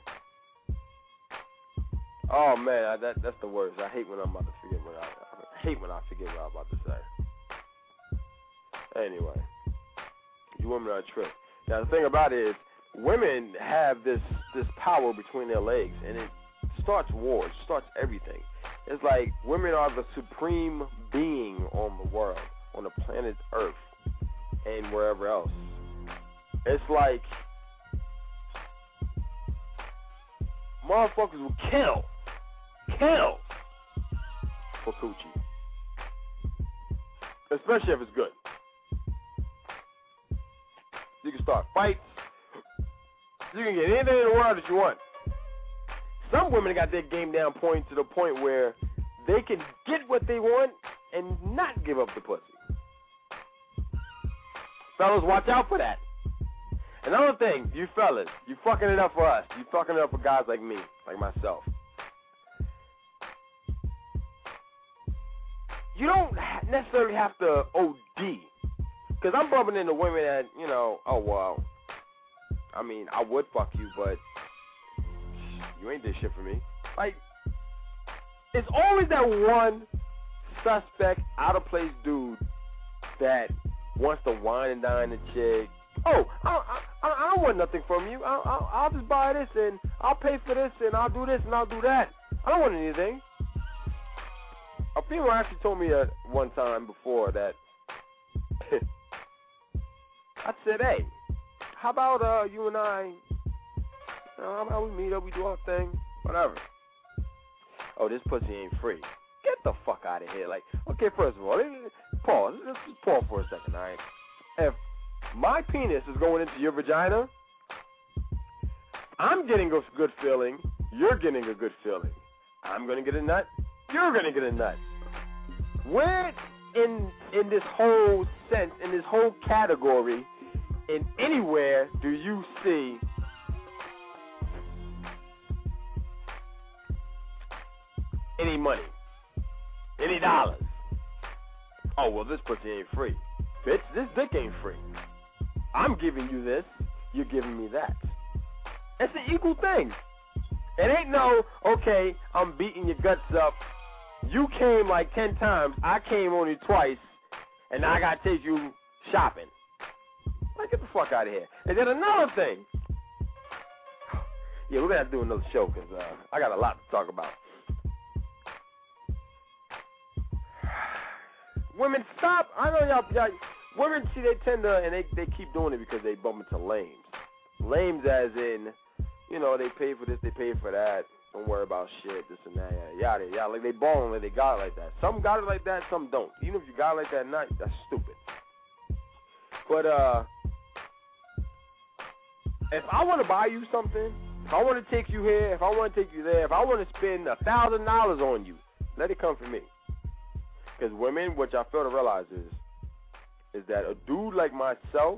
Oh man, that's the worst. I hate when I'm about to forget what I forget what I'm about to say. Anyway, you women are a trick. Now the thing about it is, women have this power between their legs, and it starts wars, starts everything. It's like women are the supreme being on the world, on the planet Earth, and wherever else. It's like motherfuckers will kill for coochie, especially if it's good. You can start fights. You can get anything in the world that you want. Some women got their game down point to the point where they can get what they want and not give up the pussy. Fellas, watch out for that. Another thing, you fellas, you fucking it up for us. You fucking it up for guys like me, like myself. You don't necessarily have to OD. Because I'm bumping into women that, you know, oh, well, I mean, I would fuck you, but you ain't did shit for me. Like, it's always that one suspect, out of place dude that wants to wine and dine the chick. Oh, I don't want nothing from you. I'll just buy this and I'll pay for this and I'll do this and I'll do that. I don't want anything. A female actually told me one time before that I said, hey, how about you and I, how about we meet up, we do our thing, whatever. Oh, this pussy ain't free. Get the fuck out of here. Like, okay, first of all, pause. Let's just pause for a second, all right? If my penis is going into your vagina, I'm getting a good feeling, you're getting a good feeling. I'm going to get a nut, you're going to get a nut. Where in this whole sense, in this whole category, in anywhere do you see any money, any dollars? Oh, well, this pussy ain't free. Bitch, this dick ain't free. I'm giving you this, you're giving me that. It's an equal thing. It ain't no, okay, I'm beating your guts up. You came like 10 times, I came only twice, and now I gotta take you shopping. Like, get the fuck out of here. And then another thing. Yeah, we're gonna have to do another show, because I got a lot to talk about. Women, stop. I know y'all women, see, they tend to, and they keep doing it because they bump into lames. Lames as in, you know, they pay for this, they pay for that. Don't worry about shit, this and that, yada, yada. Like, they ballin' like they got it like that. Some got it like that, some don't. Even if you got it like that or not, that's stupid. But, if I want to buy you something, if I want to take you here, if I want to take you there, if I want to spend $1,000 on you, let it come from me. Because women, which I fail to realize is that a dude like myself,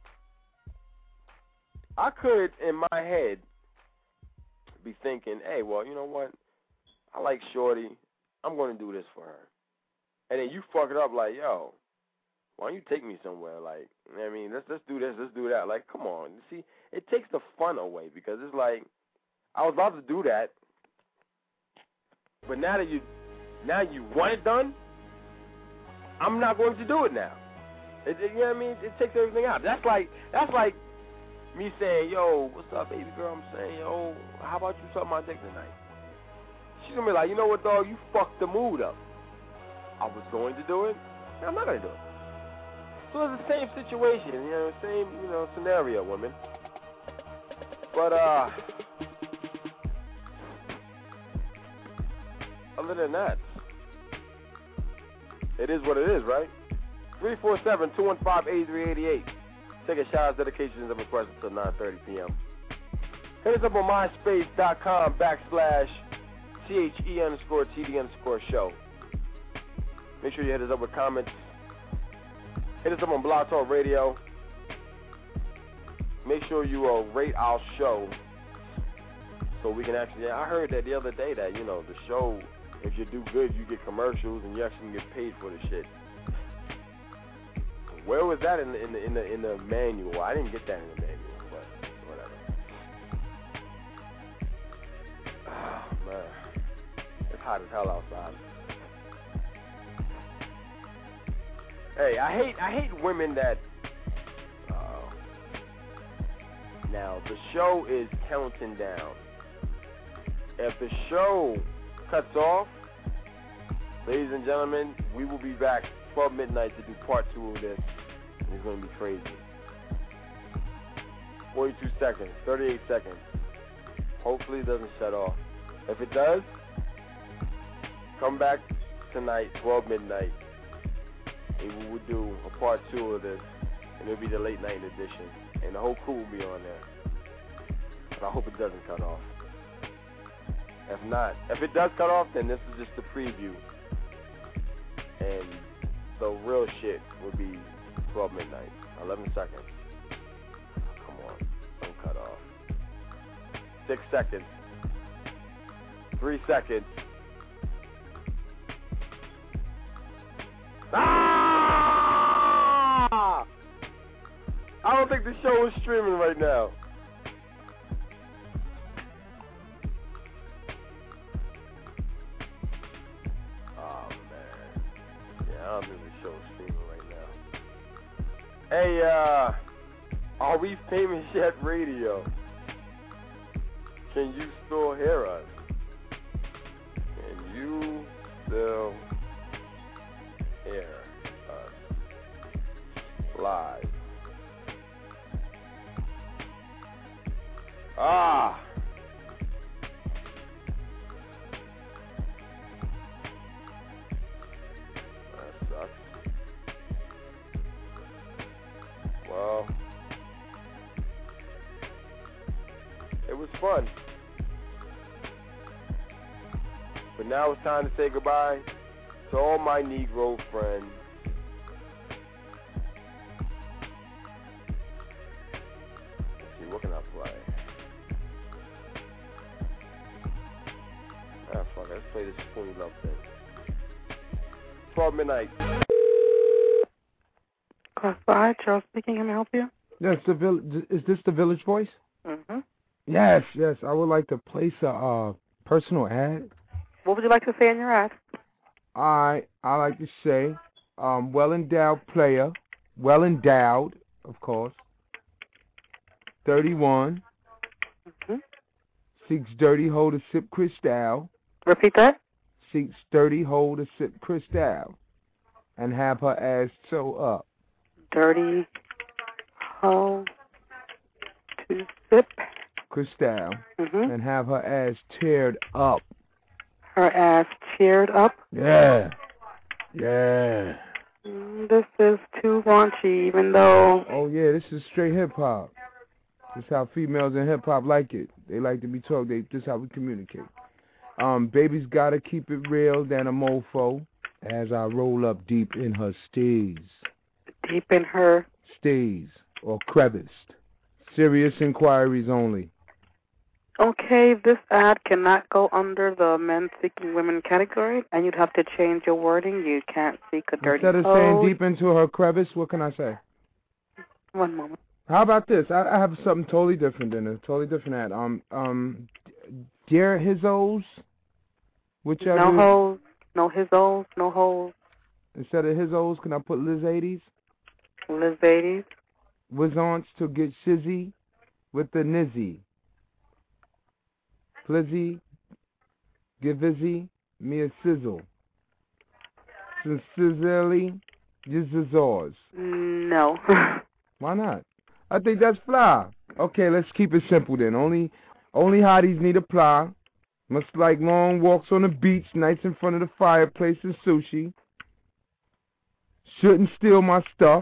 I could, in my head, be thinking, hey, well, you know what? I like Shorty. I'm going to do this for her. And then you fuck it up like, yo, why don't you take me somewhere? Like, I mean, let's do this, let's do that. Like, come on. See, it takes the fun away because it's like, I was about to do that, but now you want it done, I'm not going to do it now. You know what I mean? It takes everything out. That's like me saying, yo, what's up, baby girl? I'm saying, yo, how about you suck my dick tonight? She's going to be like, you know what, dog? You fucked the mood up. I was going to do it. I'm not going to do it. So it's the same situation, you know, same, you know, scenario, women. But, other than that, it is what it is, right? 347-215-8388. Take a shout, dedications, and requests until 9:30 p.m. Hit us up on myspace.com/THE_TD_show. Make sure you hit us up with comments. Hit us up on Blog Talk Radio. Make sure you rate our show so we can actually, I heard that the other day that, you know, the show, if you do good, you get commercials and you actually get paid for the shit. Where was that in the manual? I didn't get that in the manual, but whatever. Oh, man. It's hot as hell outside. Hey, I hate women that now the show is counting down. If the show cuts off, ladies and gentlemen, we will be back 12 midnight to do part 2 of this. And it's going to be crazy. 42 seconds, 38 seconds. Hopefully it doesn't shut off. If it does, come back tonight, 12 midnight. And we will do a part 2 of this. And it'll be the late night edition. And the whole crew will be on there. But I hope it doesn't cut off. If not, if it does cut off, then this is just the preview. And the real shit would be 12 midnight, 11 seconds. Come on, don't cut off. 6 seconds. 3 seconds. Ah! I don't think the show is streaming right now. Hey, are we famous yet radio? Can you still hear us? Can you still hear us live? Ah! That sucks. Well, it was fun. But now it's time to say goodbye to all my Negro friends. Let's see, what can I play? Ah, fuck it. Let's play this Spoon Love thing. 12 midnight. Class 5, Charles speaking. Can I help you? Yes, is this the Village Voice? Mm-hmm. Yes. I would like to place a personal ad. What would you like to say in your ad? I like to say, well-endowed player, well-endowed, of course, 31, seeks dirty hoe to sip Cristal. Repeat that. Seeks dirty hoe to sip Cristal and have her ass sew up. Dirty hoe to sip Cristal and have her ass teared up. Her ass teared up? Yeah. This is too raunchy, even though... Oh, yeah, this is straight hip-hop. This is how females in hip-hop like it. They like to be talked. This is how we communicate. Baby's gotta keep it real than a mofo as I roll up deep in her steez. Deep in her... Steez, or creviced. Serious inquiries only. Okay, this ad cannot go under the men seeking women category, and you'd have to change your wording. You can't seek a dirty hoe. Instead of saying deep into her crevice, what can I say? One moment. How about this? I have something totally different than a totally different ad. Dear Hizzos, whichever. No hoes, no Hizzos, no hoes. Instead of Hizzos, can I put Liz 80s? Liz 80s. Wizards to get shizzy with the nizzy. Plizzy, give Izzy, me a sizzle. Sincerely, Jizzazors. No. Why not? I think that's fly. Okay, let's keep it simple then. Only hotties need apply. Must like long walks on the beach, nights in front of the fireplace and sushi. Shouldn't steal my stuff.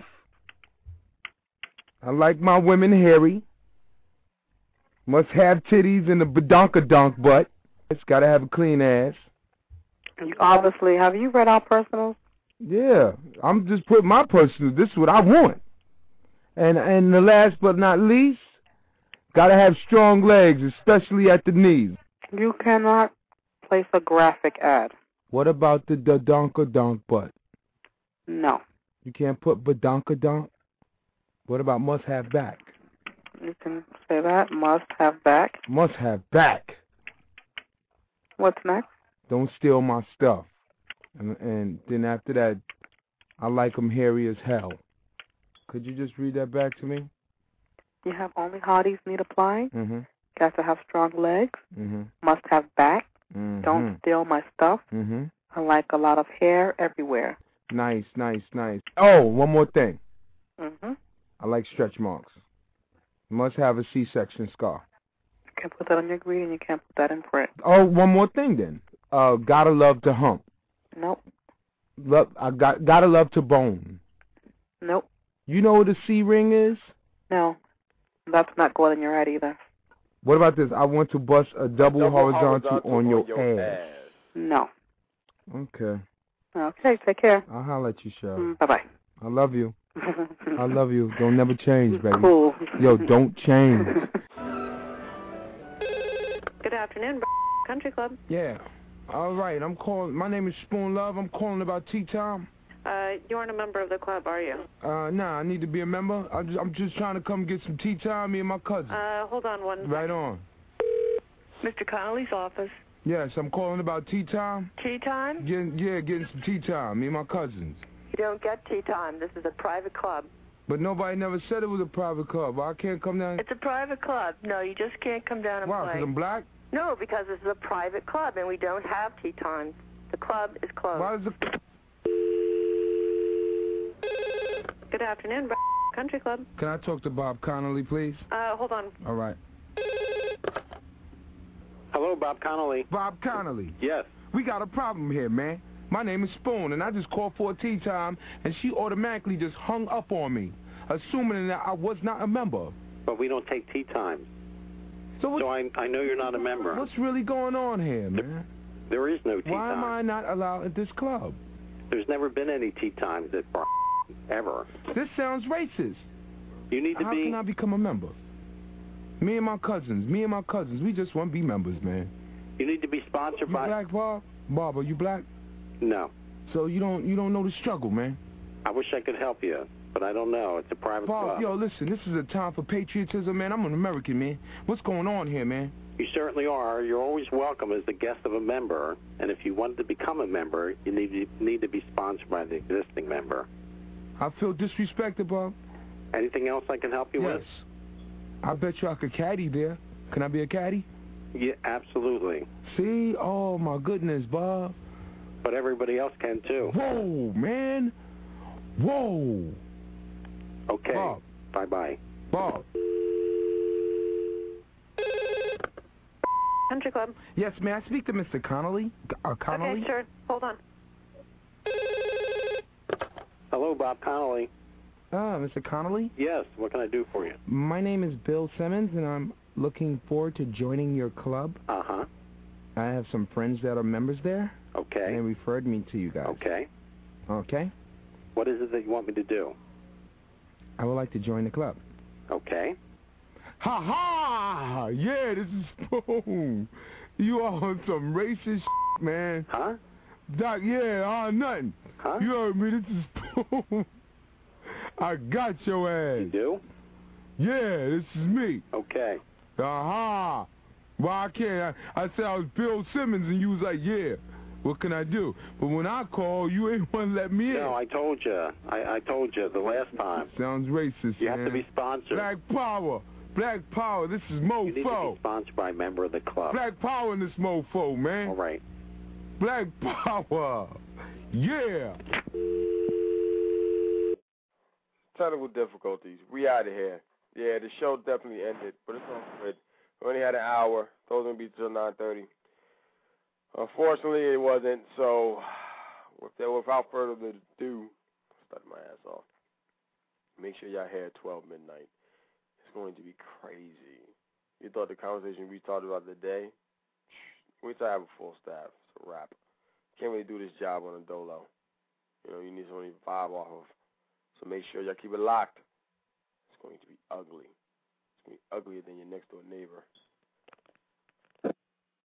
I like my women hairy. Must have titties and a badonkadonk butt. It's gotta have a clean ass. You obviously, have you read our personals? Yeah, I'm just putting my personal. This is what I want. And the last but not least, gotta have strong legs, especially at the knees. You cannot place a graphic ad. What about the badonkadonk butt? No. You can't put badonkadonk? What about must have back? You can say that. Must have back. Must have back. What's next? Don't steal my stuff. And then after that, I like them hairy as hell. Could you just read that back to me? You have only hotties need apply. Mm-hmm. Got to have strong legs. Mm-hmm. Must have back. Mm-hmm. Don't steal my stuff. Mm-hmm. I like a lot of hair everywhere. Nice. Oh, one more thing. Mm-hmm. I like stretch marks. Must have a C-section scar. You can't put that on your greeting. You can't put that in print. Oh, one more thing then. Gotta love to hump. Nope. Gotta love to bone. Nope. You know what a C-ring is? No. That's not going in your ad either. What about this? I want to bust a double horizontal on your ass. No. Okay. Okay, take care. I'll holler at you, Cheryl. Bye-bye. I love you. I love you. Don't never change, baby. Cool. Yo, don't change. Good afternoon, Country Club. Yeah. All right. I'm calling. My name is Spoon Love. I'm calling about tea time. You aren't a member of the club, are you? Nah. I need to be a member. I'm just trying to come get some tea time. Me and my cousin. Hold on one second. Right on. Mr. Connolly's office. Yes, I'm calling about tea time. Tea time? Getting some tea time. Me and my cousins. You don't get tea time. This is a private club. But nobody never said it was a private club. I can't come down. It's a private club. No, you just can't come down and Why? play. Because I'm black? No, because this is a private club and we don't have tea times. The club is closed. Why is the... Good afternoon, Country Club. Can I talk to Bob Connolly, please? Hold on. All right. Hello, Bob Connolly. Bob Connolly. Yes. We got a problem here, man. My name is Spoon, and I just called for a tea time, and she automatically just hung up on me, assuming that I was not a member. But we don't take tea times. So I know you're not a member. What's really going on here, man? There is no tea time. Why am I not allowed at this club? There's never been any tea times at bar ever. This sounds racist. You need to How be... can I become a member? Me and my cousins, we just want to be members, man. You need to be sponsored by... You black, Bob? Bob, are you black? No. So you don't know the struggle, man? I wish I could help you, but I don't know. It's a private Bob, club. yo, listen, this is a time for patriotism, man. I'm an American, man. What's going on here, man? You certainly are. You're always welcome as the guest of a member, and if you wanted to become a member, you need to be sponsored by the existing member. I feel disrespected, Bob. Anything else I can help you with? Yes. I bet you I could caddy there. Can I be a caddy? Yeah, absolutely. See? Oh, my goodness, Bob. But everybody else can, too. Whoa, man. Whoa. Okay. Bob. Bye-bye. Bob. Country Club. Yes, may I speak to Mr. Connolly? Connolly? Okay, sure. Hold on. Hello, Bob Connolly. Mr. Connolly? Yes, what can I do for you? My name is Bill Simmons, and I'm looking forward to joining your club. Uh-huh. I have some friends that are members there. Okay. And they referred me to you guys. Okay. Okay? What is it that you want me to do? I would like to join the club. Okay. Ha-ha! Yeah, this is Spoon. You are on some racist man. Huh? Doc, yeah, nothing. Huh? You heard me, this is Spoon. I got your ass. You do? Yeah, this is me. Okay. Aha! Well, I can't. I said I was Bill Simmons, and you was like, yeah. What can I do? But when I call, you ain't want to let me in. No, I told you. I told you the last time. Sounds racist, You man. have to be sponsored. Black Power. Black Power. This is Mofo. You need to be sponsored by a member of the club. Black Power in this mofo, man. All right. Black Power. Yeah. Technical difficulties. We out of here. Yeah, the show definitely ended, but it's all good. We only had an hour. Those going to be till 9:30. Unfortunately, it wasn't. So, without further ado, start my ass off. Make sure y'all here at 12 midnight. It's going to be crazy. You thought the conversation we talked about today? We still have a full staff. It's a wrap. Can't really do this job on a dolo. You know, you need somebody to vibe off of. So make sure y'all keep it locked. It's going to be ugly. It's going to be uglier than your next door neighbor.